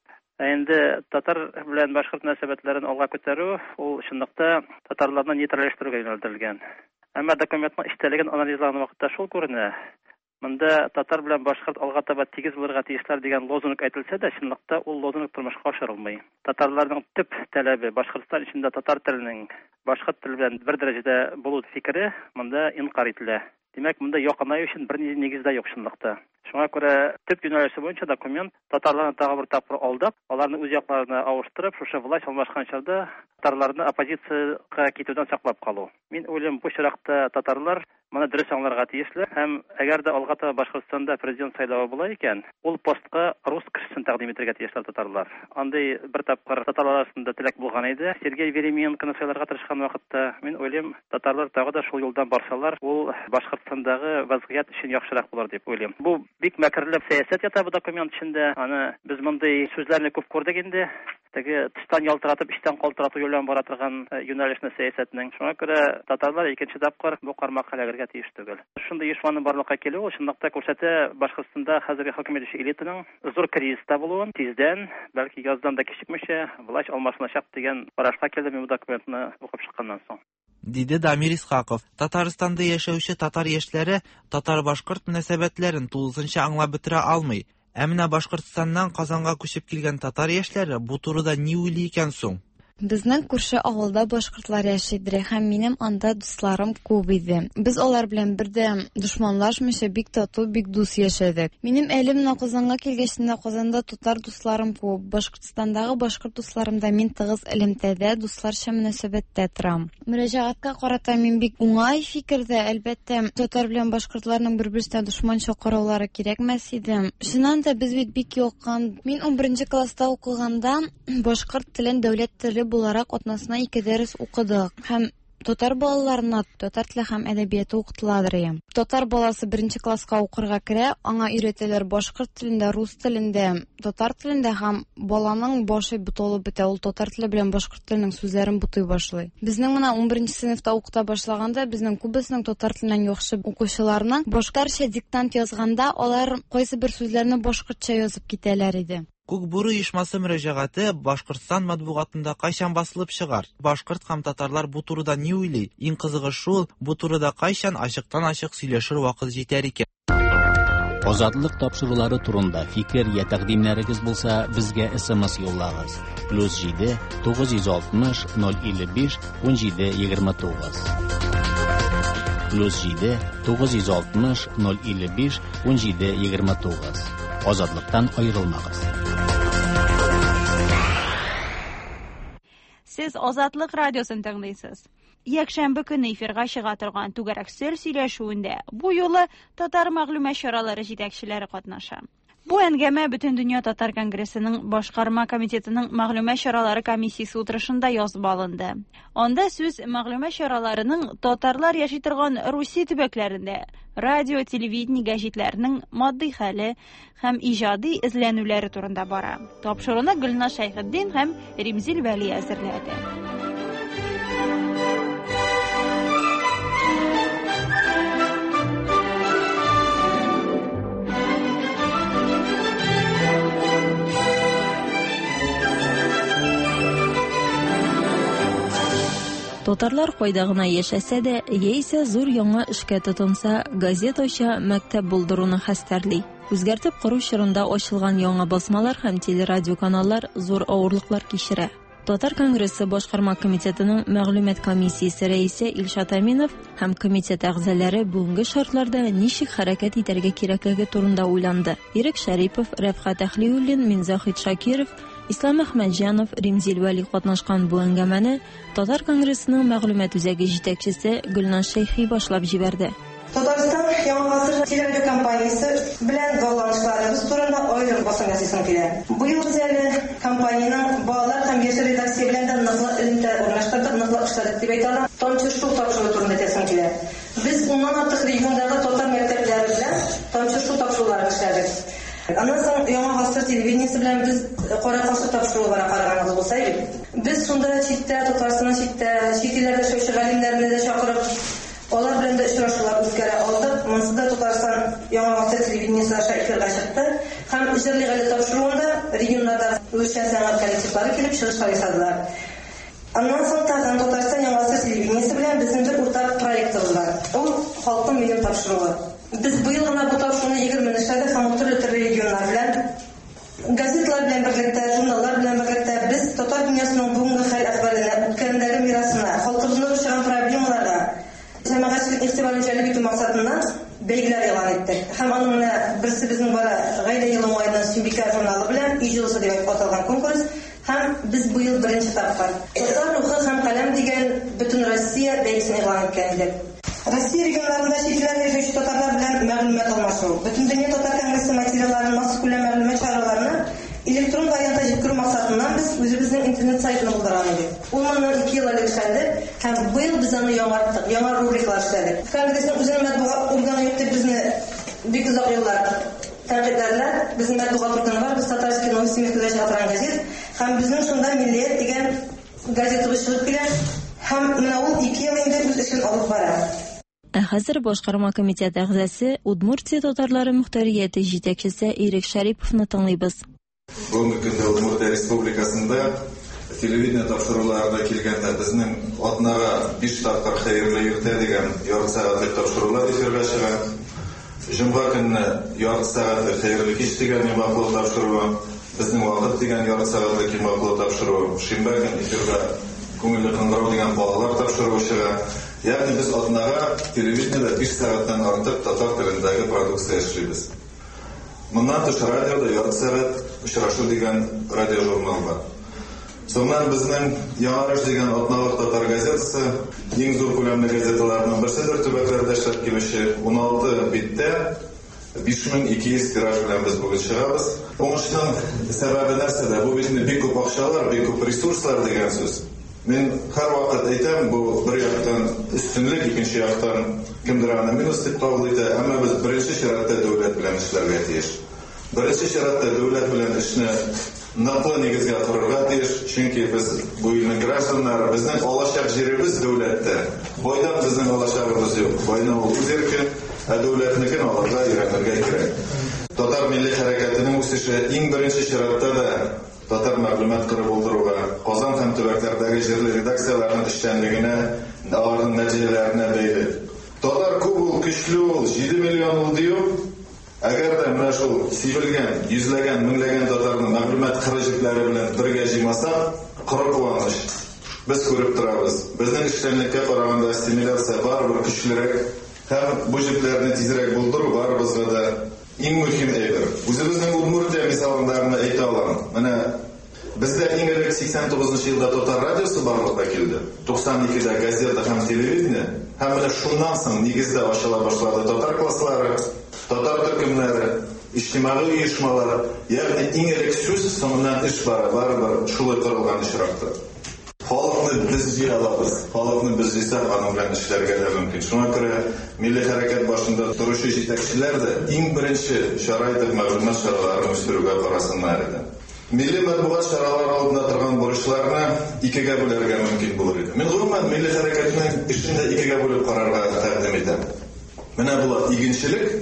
Инде татар белән башкорт мөнәсәбәтләрен алга күтәрү, ул чынлыкта татарларны нейтральләштерүгә юнәлтелгән. Әмма документның истәлеген анализлаган вакытта шул күренә. Монда татар белән башкорт алга таба тигез булырга тиешләр дигән лозунг әйтелсә дә, чынлыкта ул лозунг тормышка ашырылмый. Татарларның төп таләбе Башкортстан ичендә татар теленең башкорт теле белән бер дәрәҗәдә булу фикере монда инкар ителә. Димәк, монда якынаю өчен бер нигез дә юк чынлыкта. Шуңа күрә төп юнәлеше буенча документ татарларны тагы бер тапкыр алдап, аларны үз якларына авыштырып, шушы власть алмашкан чорда татарларны оппозициягә китүдән саклап калу. Мин уйлыйм, бу чиракта татарлар моны дөрес аңларга тиешле һәм әгәр дә алга таба Башкортстанда президент сайлавы була икән, ул постка рус кешесен тәкъдим итәргә тиешләр татарлар. Андый бер тапкыр татарлар арасында теләк булган иде. Сергей Веременконы сайларга тырышкан вакытта, мин уйлыйм, татарлар тагы да шул юлдан барсалар, ул Башкортстандагы вазгыять өчен яхшырак булыр дип уйлыйм. Бу бик мәкерле сәясәт ята бу документ эчендә. Аны без мондый сүзләрне күп күрдек инде. Теге тыштан ялтыратып, иштән калтырату юлдан бара торган юнәлешне сәясәтнең. Шуңа күрә татарлар икенче тапкыр бу кармакка эләгергә тиеш түгел. Шундый оешманың барлыкка килүе чынлыкта күрсәтә Башкортстанда хәзерге хөкүмәт элитаның зур кризиста булуын, тиздән, бәлки яздан да кичекмичә власть алмашыначак дигән карашка килде бу документны укып чыкканнан соң. Диде Дамир Исхаков. Татарстанда яшәүче татар яшьләре татар-башкорт мөнәсәбәтләрен тулысынча аңлап бетерә алмый. Ә менә Башкортстаннан Казанга күчеп килгән татар яшьләре бу турыда ни уйлый икән соң? Безнең күрше авылда башкортлар яшидер һәм минем анда дусларым күп иде. Без алар белән бердә дошманлашмыйча бик тату, бик дус яшәдек. Минем әлем Казанга килгәчтә Казанда татар дусларым күп. Башкортстандагы башкорт дусларым да мин тыгыз элемтәдә дусларча мөнәсәбәттә торам. Мөрәҗәгатькә карата мин бик уңай фикердә, әлбәттә, татар белән башкортларның бер-берсенә дошманча караулары кирәкмәс иде. Шуннан да без бик якын. Мин 11 класста укыганда башкорт телен дәүләт теле буларак атнасына 2 дәрес укыдык һәм татар балаларына татар теле һәм әдәбияты укытыладыр. Татар баласы 1 класска укырга керә, аңа өйрәтәләр башкорт телендә, рус телендә, татар телендә һәм баланың башы буталып бетә, ул татар теле белән башкорт теленең сүзләрен бутый башлый. Безнең менә 11 сыйныфта укыта башлаганда безнең күбесенең татар теленнән яхшы укучыларның башкортча диктант язганда алар кайсы бер сүзләрне башкортча язып китәләр иде. Күк бүре оешмасы мөрәҗәгате Башкортстан матбугатында кайчан басылып чыгар? Башкорт һәм татарлар бу турыда ни уйлый? Иң кызыгы шул, бу турыда кайчан ачыктан-ачык сөйләшер вакыт җитәр икән. Азатлык тапшырулары турында фикер я тәкъдимнәрегез булса, безгә SMS юллагыз. +7 960 055 1729. +7 960 055 1729. Азатлыктан аерылмагыз. Сез Азатлык радиосын тыңлыйсыз. Якшәмбе көне эфирга чыга торган Түгәрәк сөйләшүендә бу юлы татар мәгълүмат чаралары җитәкчеләре катнаша. Бу әңгәмә Бөтен дөнья татар конгрессының башкарма комитетының мәгълүмат чаралары комиссиясе утырышында язып алынды. Анда сүз мәгълүмат чараларының татарлар яши торган Русия төбәкләрендә радио, телевидение гәҗитләренең матди хәле һәм иҗади эзләнүләре турында бара. Тапшыруны Гөлназ Шәйхетдин һәм Римзил Вәли әзерләде. Татарлар кайда гына яшәсә дә, яисә зур яңа эшкә тотынса, газет ача, мәктәп булдыруны хәстәрли. Үзгәртеп кору чорында ачылган яңа басмалар һәм телерадио каналлар зур авырлыклар кичерә. Татар конгрессы башкарма комитетының мәгълүмат комиссиясе рәисе Илшат Аминов һәм комитет әгъзалары бүгенге шартларда ничек хәрәкәт итәргә кирәклеге турында уйланды. Ирек Шәрипов, Рәфкать Әхлиуллин, Минзахит Шакиров, Ислам Әхмәтҗанов, Римзил Вәли катнашкан бу әңгәмәне Татар конгрессының мәгълүмат үзәге җитәкчесе Гөлназ Шәйхи башлап җибәрде. Татарстан Яңа гасыр телевизия компаниясе белән багланышларыбыз турында аерым басым ясыйсым килә. Быел үзәге компаниянең балалар һәм яшьләр редакция белән дә ныклы элемтә урнаштырдык, ныклы эшләдек дип әйтә алам. Тамчы шу тапшыру турында әйтәсем килә. Без уннан артык региондагы татар мәктәпләре белән тамчы шу тапшыруларын эшләдек. Аннан соң Яңа гасыр телевидениесе белән без каракашы тапшыру бара караганыбыз булса иде. Без шунда читтә, Татарстанның читтә, чит илләрдә эшләүче галимнәрне дә чакырып, алар белән дә очрашулар үткәрә алдык. Монысы да Татарстан Яңа гасыр телевидениесе аша эфирга чыкты. Һәм җирле гали тапшыруында регионнарда үзешчән сәнгать коллективлары килеп чыгышлар ясадылар. Аннан соң Татарстан Яңа гасыр телевидениесе белән безнең бер уртак проектыбыз бар. Ул халыкның милли тапшыруы. Biz bu yıl gına bu tavşunu 20 nişade һәм türlü regionlar белән, газетлар белән берлектә, журналлар белән берлектә без татар дөньясының бүгенге хәл әхваленә, үткәндәге мирасына, халкыбызның очраган проблемаларга җәмәгатьчелек игътибарын җәлеп итү максатыннан бәйгеләр игълан иттек. Һәм аның менә берсе безнең бара гаилә елы уңайдан Сөмбикә журналы белән иҗылысы дип аталган конкурс. Һәм без бу ел беренче тапкыр Татар рухы һәм каләм дигән бөтен Россия бәйгесен игълан иткән идек. Россия регионларында читләрдә яшәүче татарлар белән мәгълүмат алмашу, Бөтен дөнья татар конгрессы материалларын, масса күләм мәгълүмат чараларını электрон вариантта җиткерү максатыннан без үзебезнең интернет сайтын булдырган идек. Ул моннан 2 ел элек эшләнде һәм бу ел без аны яңарттык, яңа рубрикалар эшләдек. Конгрессның үзенең матбугат органы юк дип безне бик озак еллар тәнкыйтьләделәр. Безнең матбугат органы бар, без Татарские новости мәктәбендә чыгарган газет һәм безнең шунда Миллият дигән газетабыз чыгып килә һәм менә ул 2 ел инде үз эшен алып бара. Хәзер башкарма комитет әгъзасы Удмуртия татарлары мөхтәрияте җитәкчесе Ирек Шәриповны тыңлыйбыз. Бүгенге көндә Удмуртия республикасында телевидение тапшыруларына килгәндә безнең атнага 5 тапкыр хәерле иртә дигән ярты сәгатьлек тапшырулар эфирга чыга. Җомга көнне ярты сәгатьлек хәерле кич дигән йомгаклы тапшыруы, безнең вакыт дигән ярты сәгатьлек йомгаклы тапшыруы, шимбә көн эфирга күңелле кыңгырау дигән балалар тапшыруы чыга. Ягъни без атнага телевидениедә 5 сәгатьтән артык татар телендәге продукция эшлибез. Моннан тыш радиода ярты сәгать очрашу дигән радиожурнал бар. Соңнан безнең Яңарыш дигән атналык татар газетасы, иң зур күләмле газеталарның берседер төбәкләрдә эшләп килүче 16 биттә 5200 тираж белән без бүген чыгабыз. Уңышның сәбәбе нәрсәдә? Бу безне бик күп акчалар, бик күп ресурслар дигән сүз. Мен һәрвакыт әйтәм, бу бер яктан өстенлек, икенче яктан кемдер аны минус дип кабул итә, әмма без беренче чиратта дәүләт белән эшләргә тиеш. Беренче чиратта дәүләт белән эшне ныклы нигезгә корырга тиеш, чөнки без бу илнең гражданнары, безнең алачак җиребез дәүләттә. Байдан безнең алачагыбыз юк. Байны ул үз иркен, ә дәүләтнекен алырга өйрәнергә кирәк. Татар милли хәрәкәтенең үсеше иң беренче чиратта да татар мәгълүмат кыры булдыруга, Казан һәм төбәкләрдәге җирле редакцияләрнең эшчәнлегенә, аларның нәтиҗәләренә бәйле. Татар күп ул, көчле ул, 7 миллион ул дию. Әгәр дә менә шул сибелгән, йөзләгән, меңләгән татарның мәгълүмат кырыҗыклары белән бергә җыймасак, кырык куаныч. Без күреп торабыз. Безнең эшчәнлеккә караганда ассимиляция барыбер көчлерәк һәм бу җирләрне тизрәк булдыру барыбызга да иң мөһим әйбер. Үзебезнең Удмуртия мисалларында әйтә алам. Менә бездә иң элек 89 елда татар радиосы барлыкка килде. 92дә газета һәм телевидение. Һәм менә шуннан соң нигездә ачыла башлады татар класслары, татар төркемнәре. иҗтимагый оешмалар, ягъни иң элек сүз соңыннан эш барыбер шулай корылган очракта. Халыкны без җыя алабыз, халыкны біз җыйсак, аның белән эшләргә дә мөмкин. Шуңа күрә милли хәрәкәт башында торучы җитәкчеләр дә иң беренче чара итеп мәгълүмат чараларын үстерүгә карасыннар иде. Милли матбугат чаралары алдында торган бурычларны икегә бүләргә мөмкин булыр иде. Мин гомумән милли хәрәкәтнең эшен дә икегә бүлеп карарга тәкъдим итәм. Менә була игенчелек,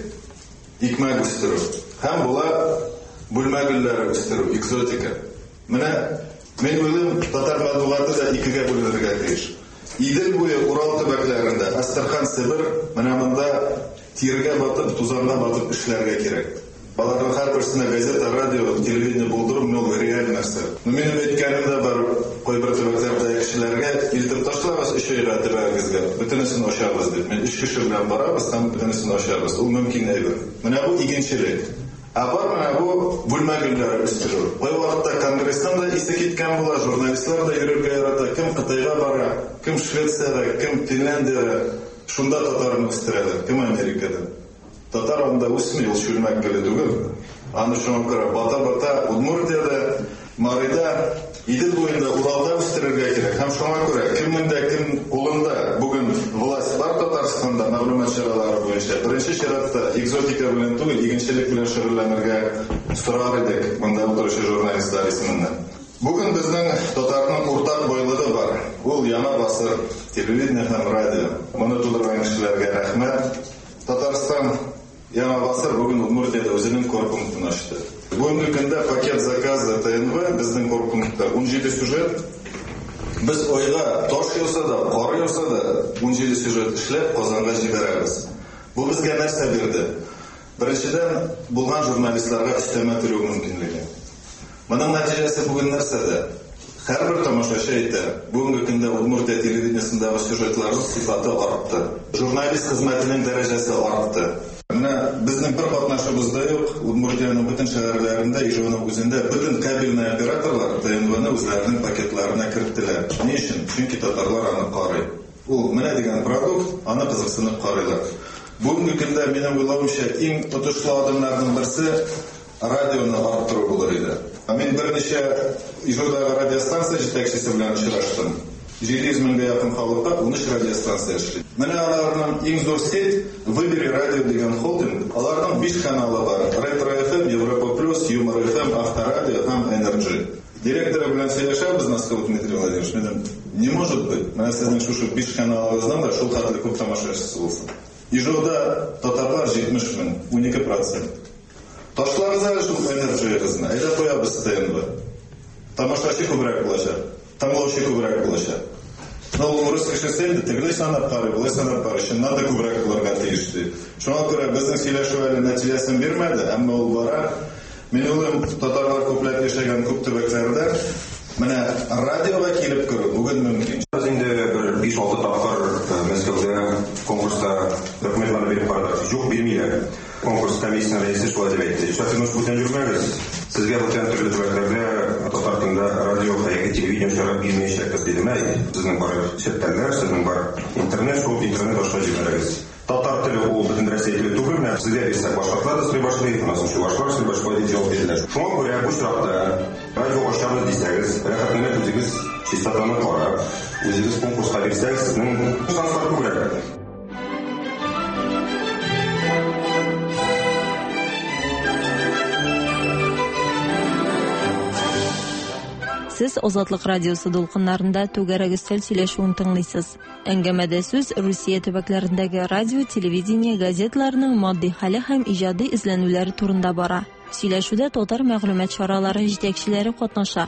икмәк үстерү, һәм була бүлмә гөлләре үстерү, экзотика. Менә мен уйлыйм, татар матбугаты да икегә бүленергә тиеш. Идел буе Урал төбәкләрендә, Астрахан, Себер, менә монда тиргә батып, тузанга батып эшләргә кирәк. Аларның һәрберсенә газета, радио, телевидение булдыру мул реаль нәрсә. Минем әйткәнем дә бар, кайбер төбәкләрдә кешеләргә илтеп ташлагыз эшегә төбәгезгә, бөтенесен ачабыз дип. Мен 3 кеше белән барабыз, һәм бөтенесен ачабыз. Ул мөмкин әйбер. Менә бу игенчелек. Менә бу бүлмә гөлләре үстерү. Бу вакытта конгресстан да исе киткән була, журналистлар да йөрергә ярата, кем Кытайга бара, кем Швециягә, кем Финляндиягә, шунда татарны үстерәләр, кем Америкада. Татар анда үсми, ул чүлмәк гөле түгел. Аны шуңа күрә бата-бата Удмуртиядә, Марида, Идел буенда, Уралда үстерергә кирәк. Һәм шуңа күрә кемнең дә кем кулында бүген власть бар Татарстанда мәгълүмат чаралары буенча. Беренче чиратта экзотика белән түгел, игенчелек белән шөгыльләнергә сорар идек монда утыручы журналистлар исеменнән. Бүген безнең татарның уртак байлыгы бар. Ул яңа басыр, телевидение һәм радио. Моны тудырган кешеләргә рәхмәт. Татарстан яңа басыр бүген Удмуртиядә үзенең корпунктын ачты. Бүгенге көндә пакет заказы ТНВ безнең корпунктта 17 сюжет. Без ойга таш яуса да, кар яуса да 17 сюжет эшләп Казанга җибәрәбез. Бу безгә нәрсә бирде? Беренчедән, булган журналистларга өстәмә төрү мөмкинлеге. Моның нәтиҗәсе бүген нәрсәдә? Һәрбер тамашачы әйтә, бүгенге көндә Удмуртия телевидениесендәге сюжетларның сыйфаты артты. Журналист хезмәтенең дәрәҗәсе артты. Менә безнең бер катнашыбызда юк, Удмуртиянең бөтен шәһәрләрендә, Ижауның үзендә бөтен кабельный операторлар ТНВны үзләренең пакетларына керттеләр. Ни өчен? Чөнки татарлар аны карый. Ул менә дигән продукт, аны кызыксынып карыйлар. Бүгенге көндә минем уйлавымча иң тотышлы адымнарның берсе радионы арттыру булыр иде. Мин берничә Ижаудагы радиостанция җитәкчесе белән очраштым. 700 меңгә якын халыкка 13 радиостанция эшли. Менә аларның иң зур сеть Выбери радио дигән холдинг. Аларның 5 каналы бар. Ретро FM, Европа Плюс, Юмор FM, Авторадио һәм Energy. Директоры белән сөйләшәбез, Носков Дмитрий Владимирович. Минем не может быть. Менә сезнең шушы 5 каналыгыздан да шул хәтле күп тамашачысы булсын. Ижауда татарлар 70 мең, 12%. Ташлагыз әле шул Energy-егызны. Әйдә куябыз ТНВ. Тамашачы күбрәк булачак. Тыңлаучы күбрәк булачак. Ул рус кешесе инде тегеләй санап карый, булай санап карый, чыннан да күбрәк булырга тиешти. Шуңа күрә безнең сөйләшү әле нәтиҗәсен бирмәде, әмма ул бара. Мин уйлыйм, татарлар күпләп яшәгән күп төбәкләрдә менә радиога килеп керү бүген мөмкин. Без инде бер 5-6 тапкыр Мәскәүдә конкурста документларны биреп бардык. Юк, бирмиләр. Конкурс комиссиясының рәисе шулай дип әйтте. Шәхсән бүтән йөрмәгез. Сезгә бүтән төрле төбәкләрдә татар телендә радио һәм телевидение чыгарып бирмәячәкбез диде мәй. Сезнең бар чәттәләр, сезнең бар интернет, шул интернет аша җибәрәгез. Татар теле ул бөтен Россия теле түгел, менә сезгә бирсәк башкалар да сый башлый, аннан соң башкалар сый башлый дип җавап бирделәр. Шуңа күрә бу чиракта радио ачабыз дисәгез, рәхәтләнеп үзегез чистотаны карап, үзегез конкурска бирсәгез, сезнең шанслар күбрәк. Сез Азатлык радиосы дулкыннарында түгәрәк өстәл сөйләшүен тыңлыйсыз. Әңгәмәдә сүз Русия төбәкләрендәге радио, телевидение, газетларның матди хәле һәм иҗади эзләнүләре турында бара. Сөйләшүдә татар мәгълүмат чаралары җитәкчеләре катнаша.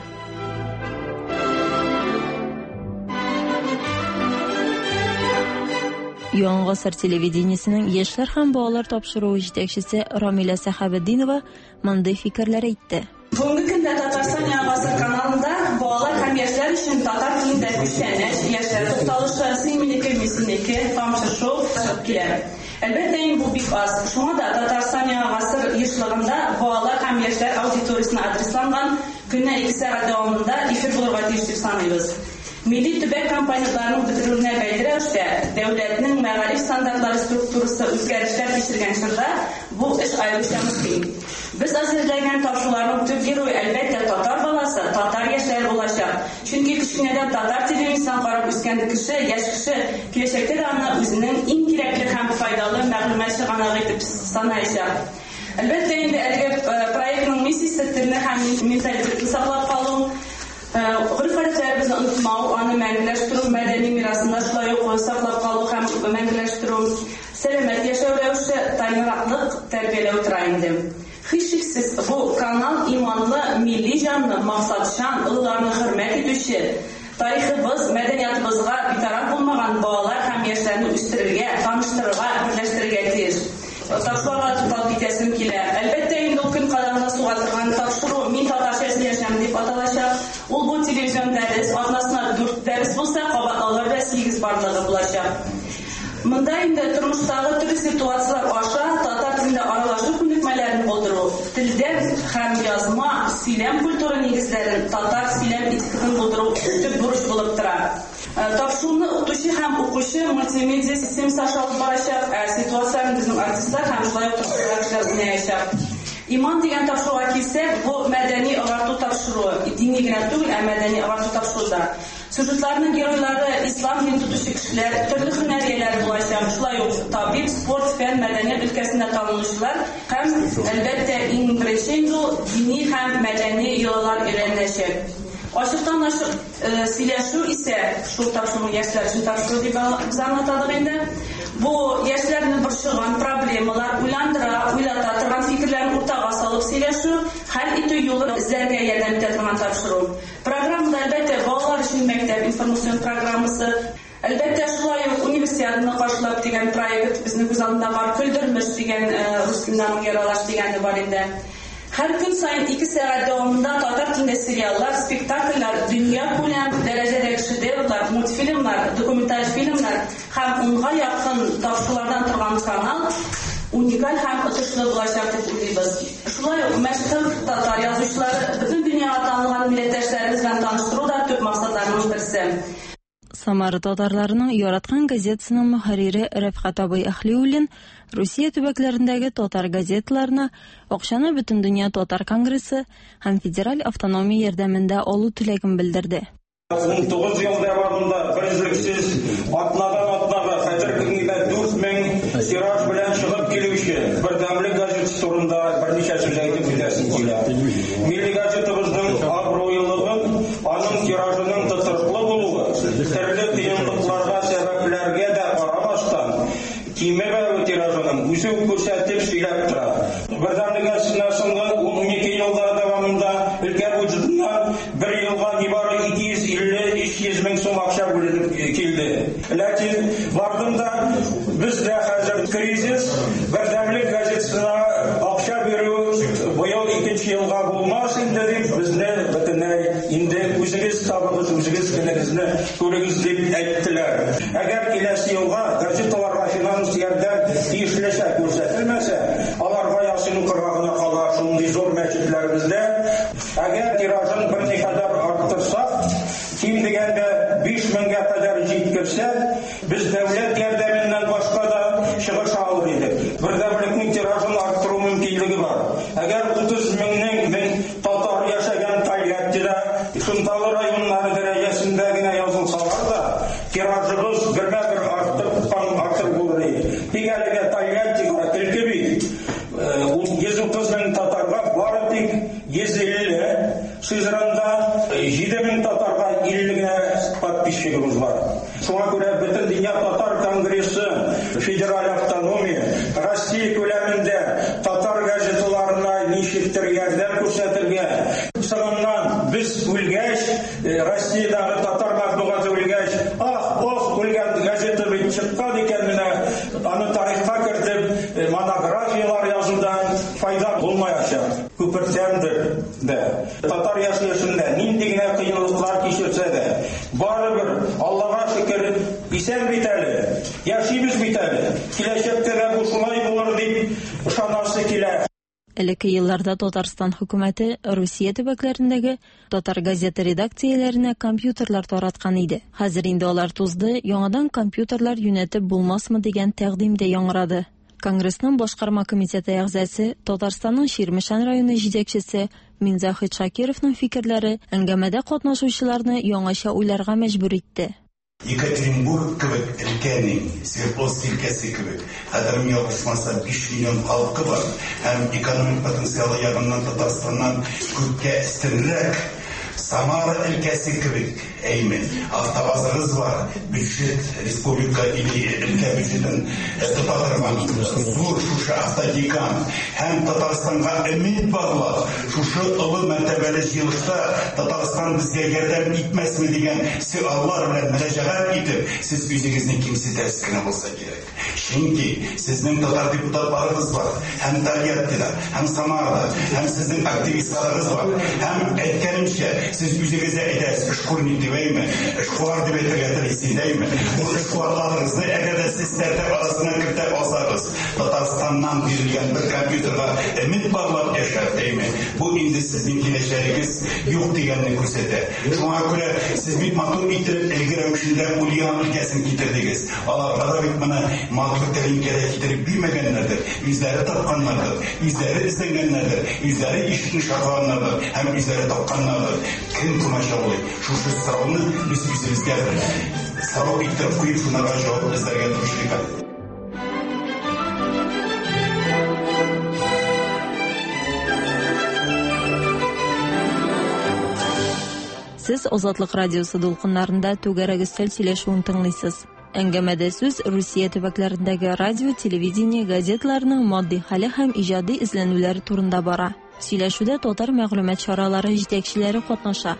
Яңа гасыр телевидениесенең яшьләр һәм балалар тапшыруы җитәкчесе Рамиля Сәхәбетдинова мондый фикерләр әйтте. Бүгенге көндә Татарстан Яңа гасыр каналында балалар һәм яшьләр өчен татар телендә күрсәтү, яшьләр тукталышы, сыйминеке, мисинеке, тамчы шоу чыгып килә. Әлбәттә, бу бик аз. Шуңа да Татарстан Яңа гасыр ешлыгында балалар һәм яшьләр аудиториясенә адресланган көннә 2 сәгать дәвамында эфир булырга тиеш дип саныйбыз. Milli төбәк компанияләренең бетерүенә бәйле рәвештә дәүләтнең мәгариф стандартлары структурасы үзгәрешләр кичергән чорда бу эш аеруча мөһим. Без әзерләгән тапшыруларның төп герое әлбәттә татар баласы, татар яшьләре булачак. Чөнки кичкенәдән татар телевизорын карап үскән кеше, яшь кеше киләчәктә дә аны үзенең иң кирәкле һәм файдалы мәгълүмат чыганагы итеп санаячак. Әлбәттә инде әлеге проектның миссиясе телне һәм менталитетны саклап калу, гореф-гадәтләребезне онытмау, аны мәңгеләштерү, мәдәни мирасны шулай ук саклап калу һәм мәңгеләштерү, сәламәт яшәү рәвеше, тайнораклык тәрбияләү тора инде. Һичшиксез, бу канал иманлы, милли җанлы, максатчан, олыларны хөрмәт итүче, тарихыбыз, мәдәниятыбызга битараф булмаган балалар һәм яшьләрне үстерергә, таныштырырга, берләштерергә тиеш. Тапшыруларга тукталып китәсем килә. Әлбәттә, инде ул көн кадагына суга торган тапшыру мин татарча сөйләшәм дип аталачак. Ул бу телевизион дәрес, атнасына 4 дәрес булса, кабатлауларда 8 барлыгы булачак. Монда инде тормыштагы төрле ситуациялар аша татар телендә аралашу күнекмәләрен булдыру, телдән һәм язма, сөйләм культура нигезләрен, татар сөйләм этикатын булдыру төп бурыч булып тора. Тапшыруны укытучы һәм укучы мультимедиа системасы аша алып барачак, ситуацияны безнең артистлар һәм шулай ук тапшыручылар уйнаячак. Иман дигән тапшыруга килсәк, бу мәдәни агарту тапшыруы, дини генә түгел, мәдәни агарту тапшыруда. Сюжетларның геройлары ислам дин тотучы кешеләр, төрле һөнәр ияләре булачак, шулай ук табиб, спорт, фән, мәдәният өлкәсендә танылучылар һәм әлбәттә иң беренче дини һәм мәдәни йолалар өйрәнеләчәк. Ачыктан-ачык сөйләшү исә шул тапшыруны яшьләр өчен тапшыру дип без аңлатадык инде. Бу яшьләрне борчыган проблемалар, уйлата торган фикерләрне уртага салып сөйләшү, хәл итү юлын эзләргә ярдәм итә торган тапшыру. Программада әлбәттә балалар өчен мәктәп информацион программасы, әлбәттә шулай ук универсиаданы каршылап дигән проект безнең күз алдында бар, көлдермеш дигән рус теленнән яралаш дигәне бар инде. Һәр көн сайын 2 сәгать дәвамында татар телендә сериаллар, спектакльләр, дөнья күләм дәрәҗәдәге шедеврлар, мультфильмнар, документаль фильмнар һәм 10-га якын тапшырулардан торган канал уникаль һәм отышлы булачак дип уйлыйбыз. Шулай ук мәшһүр татар язучылары бөтен дөньяга танылган милләттәшләребез белән таныштыру да төп максатларның берсе. Самары татарларының яраткан газетасының мөхәррире Рәфкать абый Әхлиуллин Русия төбәкләрендәге татар газеталарына акчаны бөтен дөнья татар конгрессы һәм федераль автономия ярдәмендә алу теләген белдерде. 9 ел дәвамында берзлексез атнадан-атнага хәзер көнгә 4000 тираж белән чыгып килүче бердәмлек газетасы турында берничә сүз әйтеп үтәсем килә. Милли газетабызның абруйлыгын, аның тиражының тотрыклы булуы, төрле кыенлыкларга, сәбәпләргә дә карамастан, кимәле тиражының үсү күрсәтеп сөйләп тора. Бердәмлек газетасына соңгы 12 елда дәвамында өлкә бюджетыннан 1 елга нибары 250-300 мең сум акча бүленеп килде. Ләкин бардымда бездә хәзер кризис, бердәмлек газетасына акча бирү быел 2 елга булмас инде дип безне бөтенләй инде үзегез табыгыз, үзегез кенәгезне күрегез дип әйттеләр. Әгәр киләсе елга газеталарга финанс ярдәм тиешлечә күрсәтелмәсә, аларга ясыну кырагына кала шундый зур мәчетләребездә, әгәр тиражын берникадәр арттырсак, ким дигәндә 5000-гә кадәр җиткерсә, без дәүләт ярдәменнән башка да чыгыш алыр идек. Бердәмлекнең тиражын арттыру мөмкинлеге бар. Әгәр 30 мең татар яшәгән Тольяттида, Шунталы районнары дәрәҗәсендә генә язылсалар да, тиражыбыз бермә-бер артып булыр иде. Тик әлегә Тольяттига төлке бит. 130 мең татарга бары тик 150, Сызранда 7 мең татарга 50 генә подписчигыбыз бар. Шуңа күрә бөтен дөнья татар конгрессы, федераль автономия, Россия күләмендә татар газеталарына ничектер ярдәм күрсәтергә сыгыннан без үлгәч, Россиядагы татар матбугаты үлгәч, үлгән газета бит чыккан икән менә, аны тарихка кертеп, монографиялар язудан файда булмаячак. Күпертәндер дә. Татар яшәешендә нинди генә кыенлыклар кичерсә дә, барыбер Аллага шөкер, исән бит әле, яшибез бит әле. Киләчәктә дә бу шулай булыр дип ышанасы килә. Элек Элекке елларда Татарстан хөкүмәте Русия төбәкләрендәге татар газета редакцияләренә компьютерлар тараткан иде. Хәзер инде алар тузды, яңадан компьютерлар юнәтеп булмасмы дигән тәкъдим дә яңгырады. Конгрессның башкарма комитеты әгъзасы, Татарстанның Ширмешан районы җитәкчесе Минзахит Шакировның фикерләре әңгәмәдә катнашучыларны яңача уйларга мәҗбүр итте. Екатеринбург кебек өлкәнең, Свердловск өлкәсе кебек, хәзер ялгышмаса 5 миллион халкы бар, һәм экономик потенциалы ягыннан Татарстаннан күпкә өстенрәк. Самара өлкәсе кебек, әймен, автобазыгыз бар, бюджет, республика или өлкә бюджетын тотарган зур шушы автодикан, һәм Татарстанга өмид баглап, шушы олы мәртәбәле җыелышта Татарстан безгә ярдәм итмәсме дигән сөальләр белән мөрәҗәгать итеп, сез үзегезне кимсетәсез генә булса кирәк. Чөнки сезнең татар депутатларыгыз бар, һәм Тольяттида, һәм Самарада, һәм сезнең активистларыгыз бар, һәм әйткәнемчә, siz yüzünüze edersiniz, ışkurnik demeyme, ışkuar demetre getirisindeyme. Bu ışkuarlarınızı eğer de sizlerde arasına kırtak olsanız, Tataristan'dan verilgen bir kompüterga ümit bağlap yaşar değil mi? Bu indi sizin kileşleriniz yok diyenini kürsede. Şuna göre siz bir matur itirip elgiremişinden Uliyan ülkesini getirdiniz. Alarga da bitmene matur telinkere getirip bilmegenlerdir. Yüzleri tapkanlardır, yüzleri izlengenlerdir, yüzleri işitmiş şartlarlardır, hem yüzleri tapkanlardır. Kim kumaşa oluyor? Şu sıralını biz yüzümüzge sıralı iktirip koyup şunlara cevap izlergen düşürük. Siz Azadlık Radyosu dolqınlarında Түгәрәк өстәл сөйләшүен тыңлыйсыз. Әңгәмәдә сүз Русия төбәкләрендәге радио, телевидение, газетларның матди хәле һәм иҗади эзләнүләре турында бара. Сөйләшүдә татар мәгълүмат чаралары җитәкчеләре катнаша.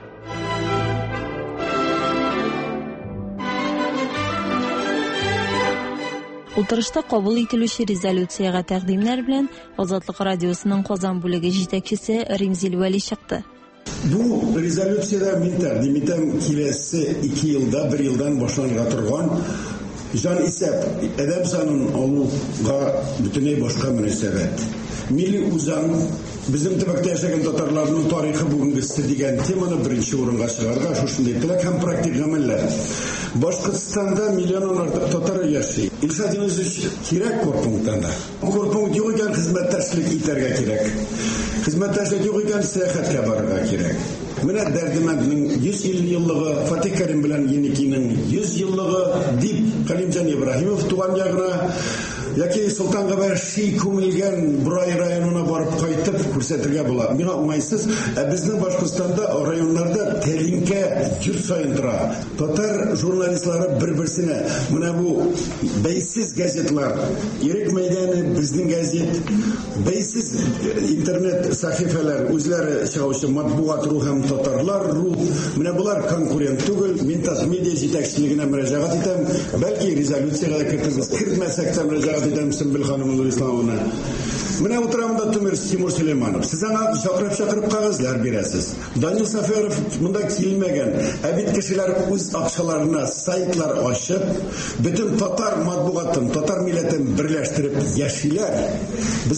Утырышта кабул ителүче резолюциягә тәкъдимнәр белән Азатлык радиосының Казан бүлеге җитәкчесе Римзил Вәли чыкты. Bu rezolüksiyada mintar kilesi 2 yılda 1 yıldan başlanıga turgan jan isep edep sanın oluğa bütüney başka münasebet. Milli uzan bizim tebakta yaşayan tatarlarının tarihi bugünkü degan temani birinchi o'ringa chiqargan shu shunday tilak ham praktik amallar. Boshqirdistonda milliondan ortiq tatar yashaydi. Ilhad Yunusovich kerak korpunkda. Korpunk yo'q ekan xizmatdoshlik etarga kerak. Xizmatdoshlik yo'q ekan sayohatga borarga kerak. Mana Dardimandning 150 yillığı, Fatih Karim bilan Yenikining 100 yillığı deb Qalimjon Ibrohimov tugan yag'ra yoki Sultonga şey ko'milgan Buray rayonuna borib qaytib ko'rsatirga bo'ladi. Meni o'ng'aysiz, bizning Boshqirdistonda rayonlarda telinka yurt sayin turadi. Tatar jurnalistlari bir-birsini mana bu beysiz gazetlar, Yirik maydoni bizning gazet, beysiz internet sahifalar, o'zlari chiqaruvchi matbuot ruham tatarlar ruh, mana bular konkurent tugul, mintas media yetakchiligine müracaat etem, belki rezolütsiyaga kiritmasak da müracaat etem Simbil Hanım'ın İslam'ına. Mene oturamda Timur Süleymanov. Siz ana şakırıp kağızlar biresiz. Daniel Safarov bunda kilmegen. Ebit kişiler öz akşalarına saytlar açıp, bütün Tatar matbuatın, Tatar milletin birleştirip yaşaylar. Biz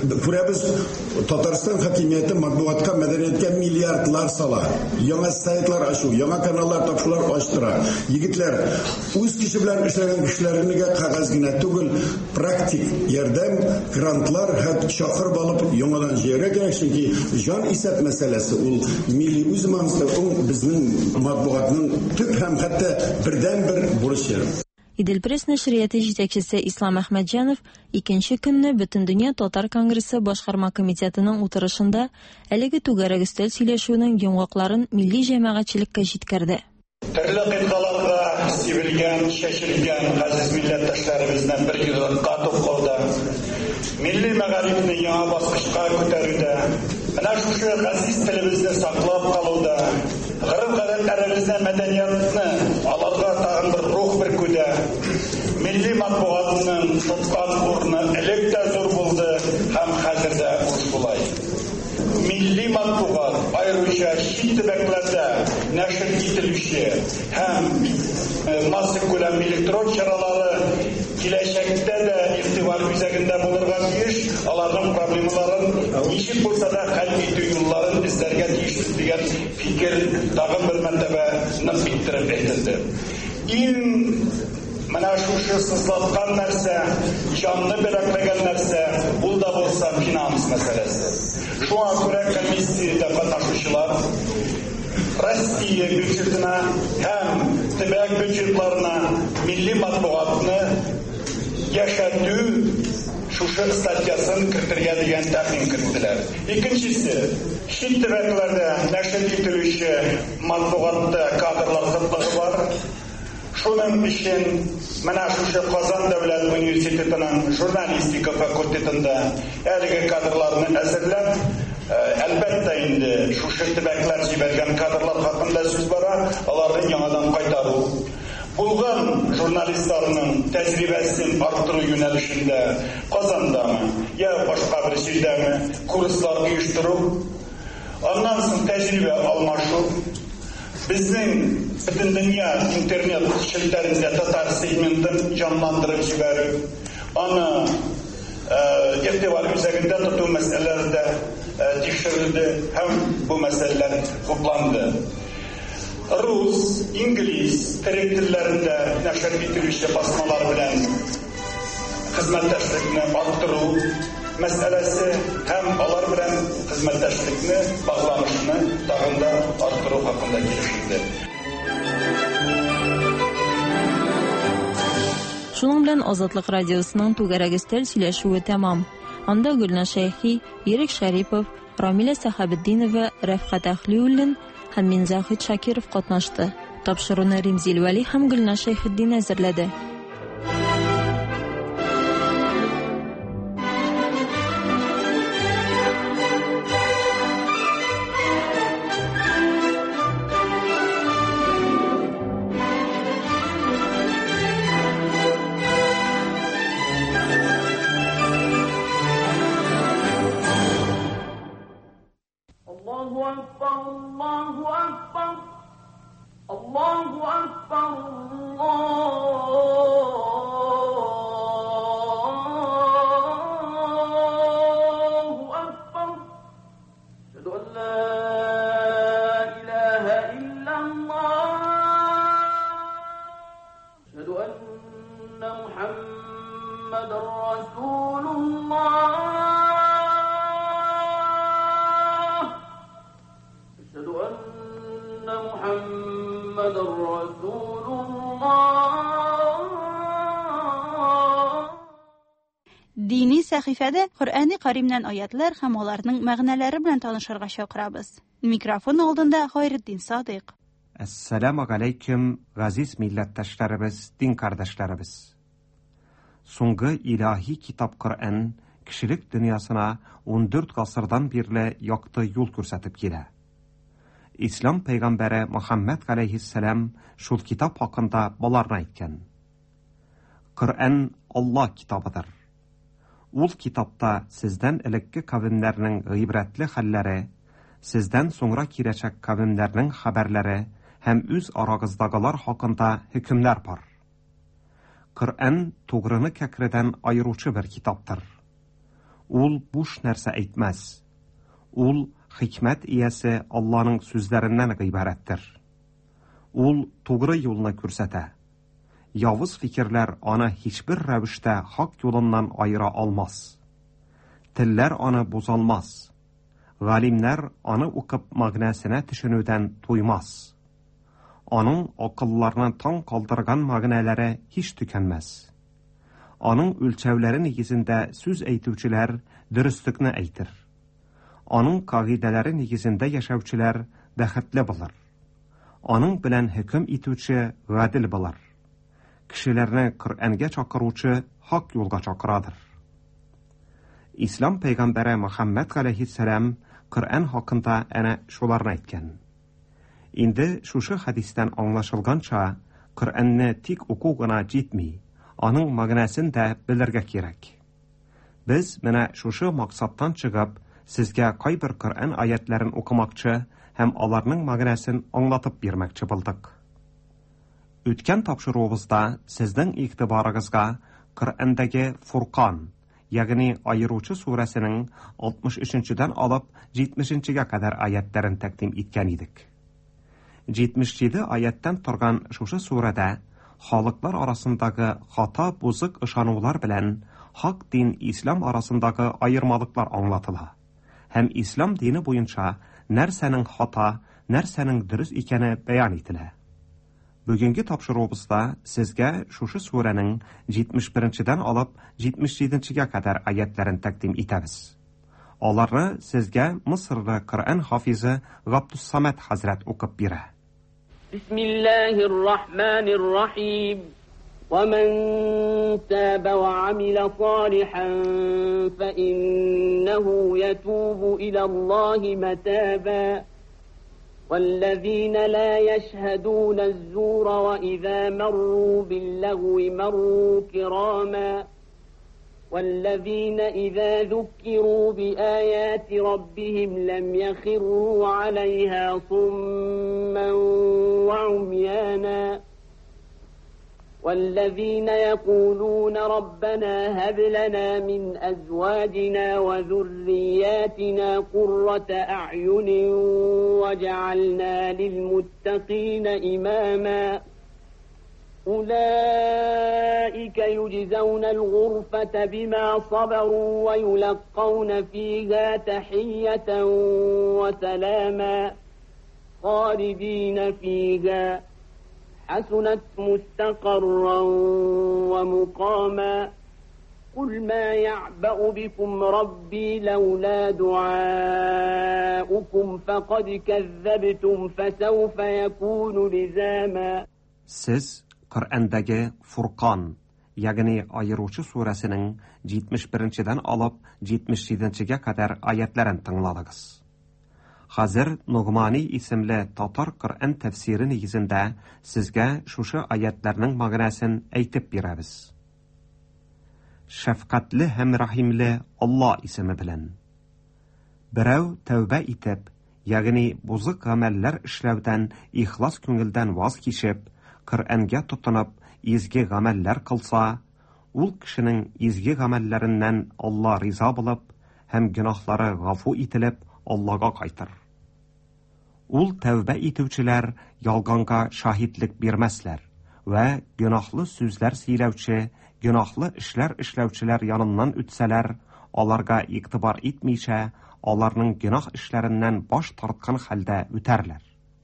Tataristan hakimiyeti matbuatka, medeniyetke milyardlar sala. Yana saytlar açu, yana kanallar tapşular açtıra. Yigitler, öz kişi bilen işlenen kişilerini kağızgine tugul, praktik yerdem, grantlar, hat çakır balıp yonadan jere gerek çünkü jan isep meselesi ol milli uzmanlıkta bizning matbuatning tüp hem hatta birden bir buruşu. İdil Press nəşriyyatı җитәкчесе İslam Әхмәтҗанов икенче көнне Бөтендөнья Татар Конгрессы башкарма комитетының утырышында әлеге түгәрәк өстәл сөйләшүнең яңакларын милли җәмәгатьчелеккә җиткерде. Төрле кыйтгаларга сибелгән, шешелгән газиз милләттәшләребезнең бер юллыкка туплауда, milli мәгарифне яңа баскычка күтәрүдә, менә шушы газиз телебезне саклап калуда, гырыф-гадәтләребезнең мәдәниятне аларга тагын бер рух биркүдә, milli матбугатның тоткан урыны элек тә зур булды һәм хәзер дә булай. Milli matbuat ayrıca şit төбәкләрдә нәшр ителүче һәм массакүләм электрон чаралары киләчәктә дә игътибар үзәгендә булырга тиеш, аларның проблемаларын ничек булса да хәл итү юлларын эзләргә тиешбез дигән фикер тагын бер мәртәбә нык иттереп әйтелде. Иң менә шушы сызлаткан нәрсә, җанны берәкләгән нәрсә, ул да булса финанс мәсьәләсе. Шуңа күрә комиссиядә катнашучылар Россия бюджетына һәм төбәк бюджетларына милли матбугатны яшәтү шушы статьясын кертергә дигән тәкъдим керттеләр. Икенчесе, чит төбәкләрдә нәшер ителүче матбугатта кадрлар кытлыгы бар. Шуның өчен менә шушы Казан дәүләт университетының журналистика факультетында әлеге кадрларны әзерләп, әлбәттә инде шушы төбәкләр җибәргән кадрлар хакында сүз бара, аларны яңадан кайтару. Булган журналистларның тәҗрибәсен арттыру юнәлешендә Казандамы, я башка бер җирдәме курслар оештыру, аннан соң тәҗрибә алмашу. Безнең бөтен дөнья интернет челтәрендә татар сегментын җанландырып җибәрү, аны игътибар үзәгендә тоту мәсьәләләрендә тикшерелде һәм бу мәсьәләләр хупланды. Рус, инглиз, төрек телләрендә нәшер ителүче басмалар белән хезмәттәшлекне арттыру мәсьәләсе һәм алар белән хезмәттәшлекне, багланышны тагын да арттыру хакында килешелде. Шуның белән Азатлык радиосының түгәрәк өстәл сөйләшүе тәмам. Анда Гөлнар Шәйхи, Ерик Шәрипов, Рамиля Сахабетдинова, Рәфкать Әхлиуллин һәм Минзахит Шакиров катнашты. Тапшыруны Римзил Вәли һәм Гөлнар Шәйхетдин әзерләде. Dini сәхифәдә Коръәни Каримнән аятлар һәм аларның мәгънәләре белән танышырга чакырабыз. Микрофон алдында Хайретдин Садыйк. Ассаламу алейкум, газиз милләттәшләребез, дин кардәшләребез. Соңгы илаһи китап Коръән кешелек дөньясына 14 гасырдан бирле якты юл күрсәтеп килә. Ислам пәйгамбәре Мөхәммәд алейһиссалам шул китап хакында боларны әйткән. Коръән Алла китабыдыр. Ул китапта сездән элекке кавемнәрнең гыйбрәтле хәлләре, сездән соңра киләчәк кавемнәрнең хәбәрләре һәм үз арагыздагылар хакында хөкемнәр бар. Коръән тугрыны кәкредән айыручы бер китаптыр. Ул буш нәрсә әйтмәс. Ул хикмәт иясе Алланың сүзләреннән гыйбарәттер. Ул тугры юлны күрсәтә. Явыз фикерләр аны һичбер рәвештә хак юлыннан айыра алмас. Телләр аны бозалмас. Галимнәр аны укып мәгънәсенә төшенүдән туймас. Аның акылларны таң калдырган мәгънәләре һич төкәнмәс. Аның үлчәүләре нигезендә сүз әйтүчеләр дөреслекне әйтер. Аның кагыйдәләре нигезендә яшәүчеләр бәхетле булыр. Аның белән хөкем итүче гадил булыр. Кешеләрне Коръәнгә чакыручы хак юлга чакырадыр. Ислам пәйгамбәре Мөхәммәд алейһиссалам Коръән хакында әнә шуларны әйткән. Инде шушы хадистән аңлашылганча, Коръәнне тик уку гына җитми, аның мәгънәсен дә белергә кирәк. Без менә шушы максаттан чыгып, сезгә кайбер Коръән аятларын укымакчы һәм аларның мәгънәсен аңлатып бирмәкче булдык. Үткән тапшыруыбызда сезнең игътибарыгызга Коръәндәге Фуркан, ягъни Айыручы сүрәсенең 63-дән алып 70-гә кадәр аятларын тәкъдим иткән идек. 77 аяттан торган шушы сүрәдә халыклар арасындагы хата бузык ышанулар белән хак дин ислам арасындагы аермалыклар аңлатыла. Һәм ислам дине буенча нәрсәнең хата, нәрсәнең дөрес икәне бәян ителә. Бүгенге тапшыруыбызда сезгә шушы сүрәнең 71-дән алып 77-гә кадәр аятларын тәкъдим итәбез. Аларны сезгә Мисырлы Коръән хафизы Габдус-Самад хәзрәт укып бирә. Бисмиллаһир-рахманир-рахим. ومن تاب وعمل صالحا فإنه يتوب إلى الله متابا والذين لا يشهدون الزور وإذا مروا باللغو مروا كراما والذين إذا ذكروا بآيات ربهم لم يخروا عليها صما وعميانا والذين يقولون ربنا هب لنا من أزواجنا وذرياتنا قرة أعين واجعلنا للمتقين إماما أولئك يجزون الغرفة بما صبروا ويلقون فيها تحية وسلاما خالدين فيها حسنت مستقرا ومقاما قل ما يعبأ بكم ربي لولا دعاؤكم فقد كذبتم فسوف يكون لزاما. Siz Qur'andagi Furqon, ya'ni Ayıruvchi surasining 71-dan olib 77-ga qadar oyatlarini tingladingiz. Hazır Nugmani isimli Tatar Qur'an tafsiri negizində sizə şuşu ayətlərinin ma'nasını aytib beramiz. Şəfqətli həm rahimli Allah ismi bilan. Birəv tövbə etib, ya'ni buzuq əməllər işləvdən ixlas көңілдән vaz keçib, Qur'anga tutunub, izgi əməllər qılsa, ул kişinin izgi əməllərindən Allah riza bulub, həm günahları ғафу itilib Allah'a qaytar. Ул тәүбә итүчеләр ялганга шаһидлек бирмәсләр ва гөнаһлы сүзләр сөйләүче, гөнаһлы эшләр эшләүчеләр яныннан үтсәләр, аларга игътибар итмичә, аларның гөнаһ эшләреннән баш тарткан хәлдә үтәрләр.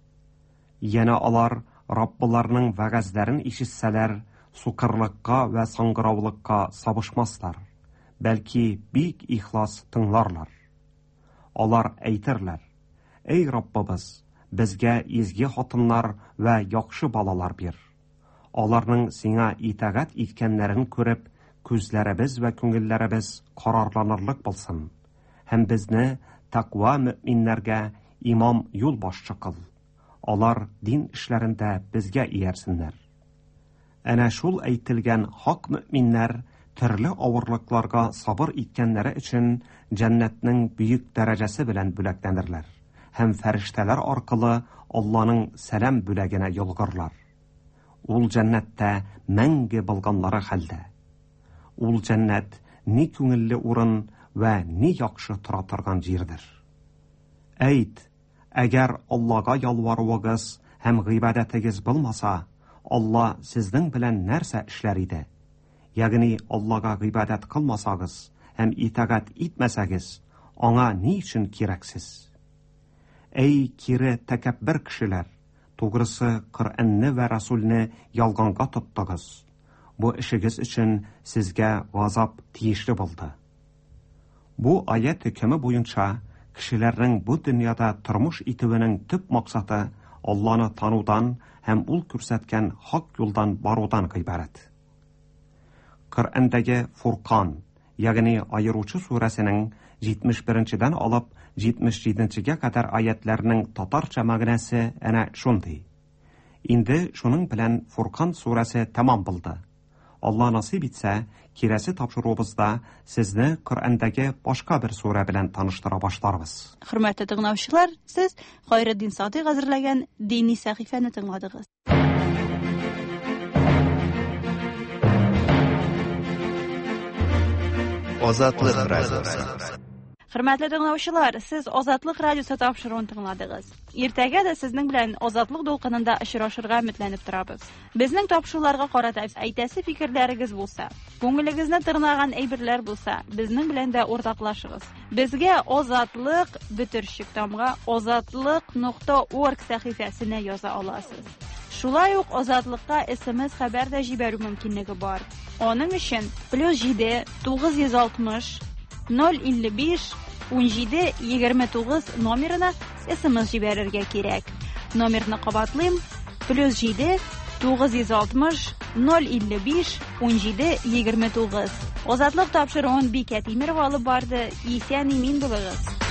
Яна алар Раббыларның вәгазьләрен ишетсәләр, сукырлыкка ва саңгыраулыкка сабышмаслар, бәлки бик ихлас тыңларлар. Алар әйтерләр: Ey Rabbimiz, bizga izgi xotinlar va yaxshi balalar ber. Аларның сиңа итагать иткәннәрен күреп, күзләребез ва күңелләребез карарланырлык булсын. Һәм безне тақва мөэминнәргә имам юл башчы кыл. Алар дин эшләрендә безгә иярсеннәр. Әнә шул әйтелгән хак мөэминнәр төрле авырлыкларга сабыр иткәннәре өчен җәннәтнең бөек дәрәҗәсе белән бүләкләнерләр. Һәм фәрештәләр аркылы Алланың сәлам бүләгенә йолгырлар. Ул җәннәттә мәңге булганлары хәлдә. Ул җәннәт ни күңелле урын ва ни яхшы тора торган җирдер. Әйт, әгәр Аллага ялваруыгыз һәм гыйбадәтегез булмаса, Алла сезнең белән нәрсә эшләр иде? Ягъни Аллага гыйбадәт кылмасагыз һәм итагать итмәсәгез, аңа ни өчен кирәксез? Эй кире тәкәббер кешеләр, тугрысы Коръәнне ва Расулны ялганга тоттыгыз. Бу эшегез өчен сезгә газап тиешле булды. Бу аят хөкеме буенча кешеләрнең бу дөньяда тормыш итүенең төп максаты Алланы танудан һәм ул күрсәткән хак юлдан барудан гыйбарәт. Коръәндәге Фуркан, ягъни Айыручы сүрәсенең 71-дән алып 77-гә кадәр аятларның татарча мәгънәсе әнә шундый. Инде шуның белән Фуркан сүрәсе тәмам булды. Алла насип итсә, кирәсе тапшыруыбызда сезне Коръәндәге башка бер сүрә белән таныштыра башларбыз. Хөрмәтле тыңлаучылар, сез Хайретдин Садыйк әзерләгән дини сәхифәне тыңладыгыз. Азатлык радиосы. Хөрмәтле тыңлаучылар, сез Азатлык радиосы тапшыруын тыңладыгыз. Иртәгә дә сезнең белән Азатлык дулкынында очрашырга өметләнеп торабыз. Безнең тапшыруларга карата әйтәсе фикерләрегез булса, күңелегезне тырнаган әйберләр булса, безнең белән дә уртаклашыгыз. Безгә Азатлык @azatlyk.org сәхифәсенә яза аласыз. Шулай ук Азатлыкка SMS хәбәр дә җибәрү мөмкинлеге бар. Аның өчен +7 960 055 17 29 номерына SMS җибәрергә кирәк. Номерны кабатлыйм: +7 960 055 17 29. Азатлык тапшыруын Бикә Тимерова алып барды. Исән-имин булыгыз.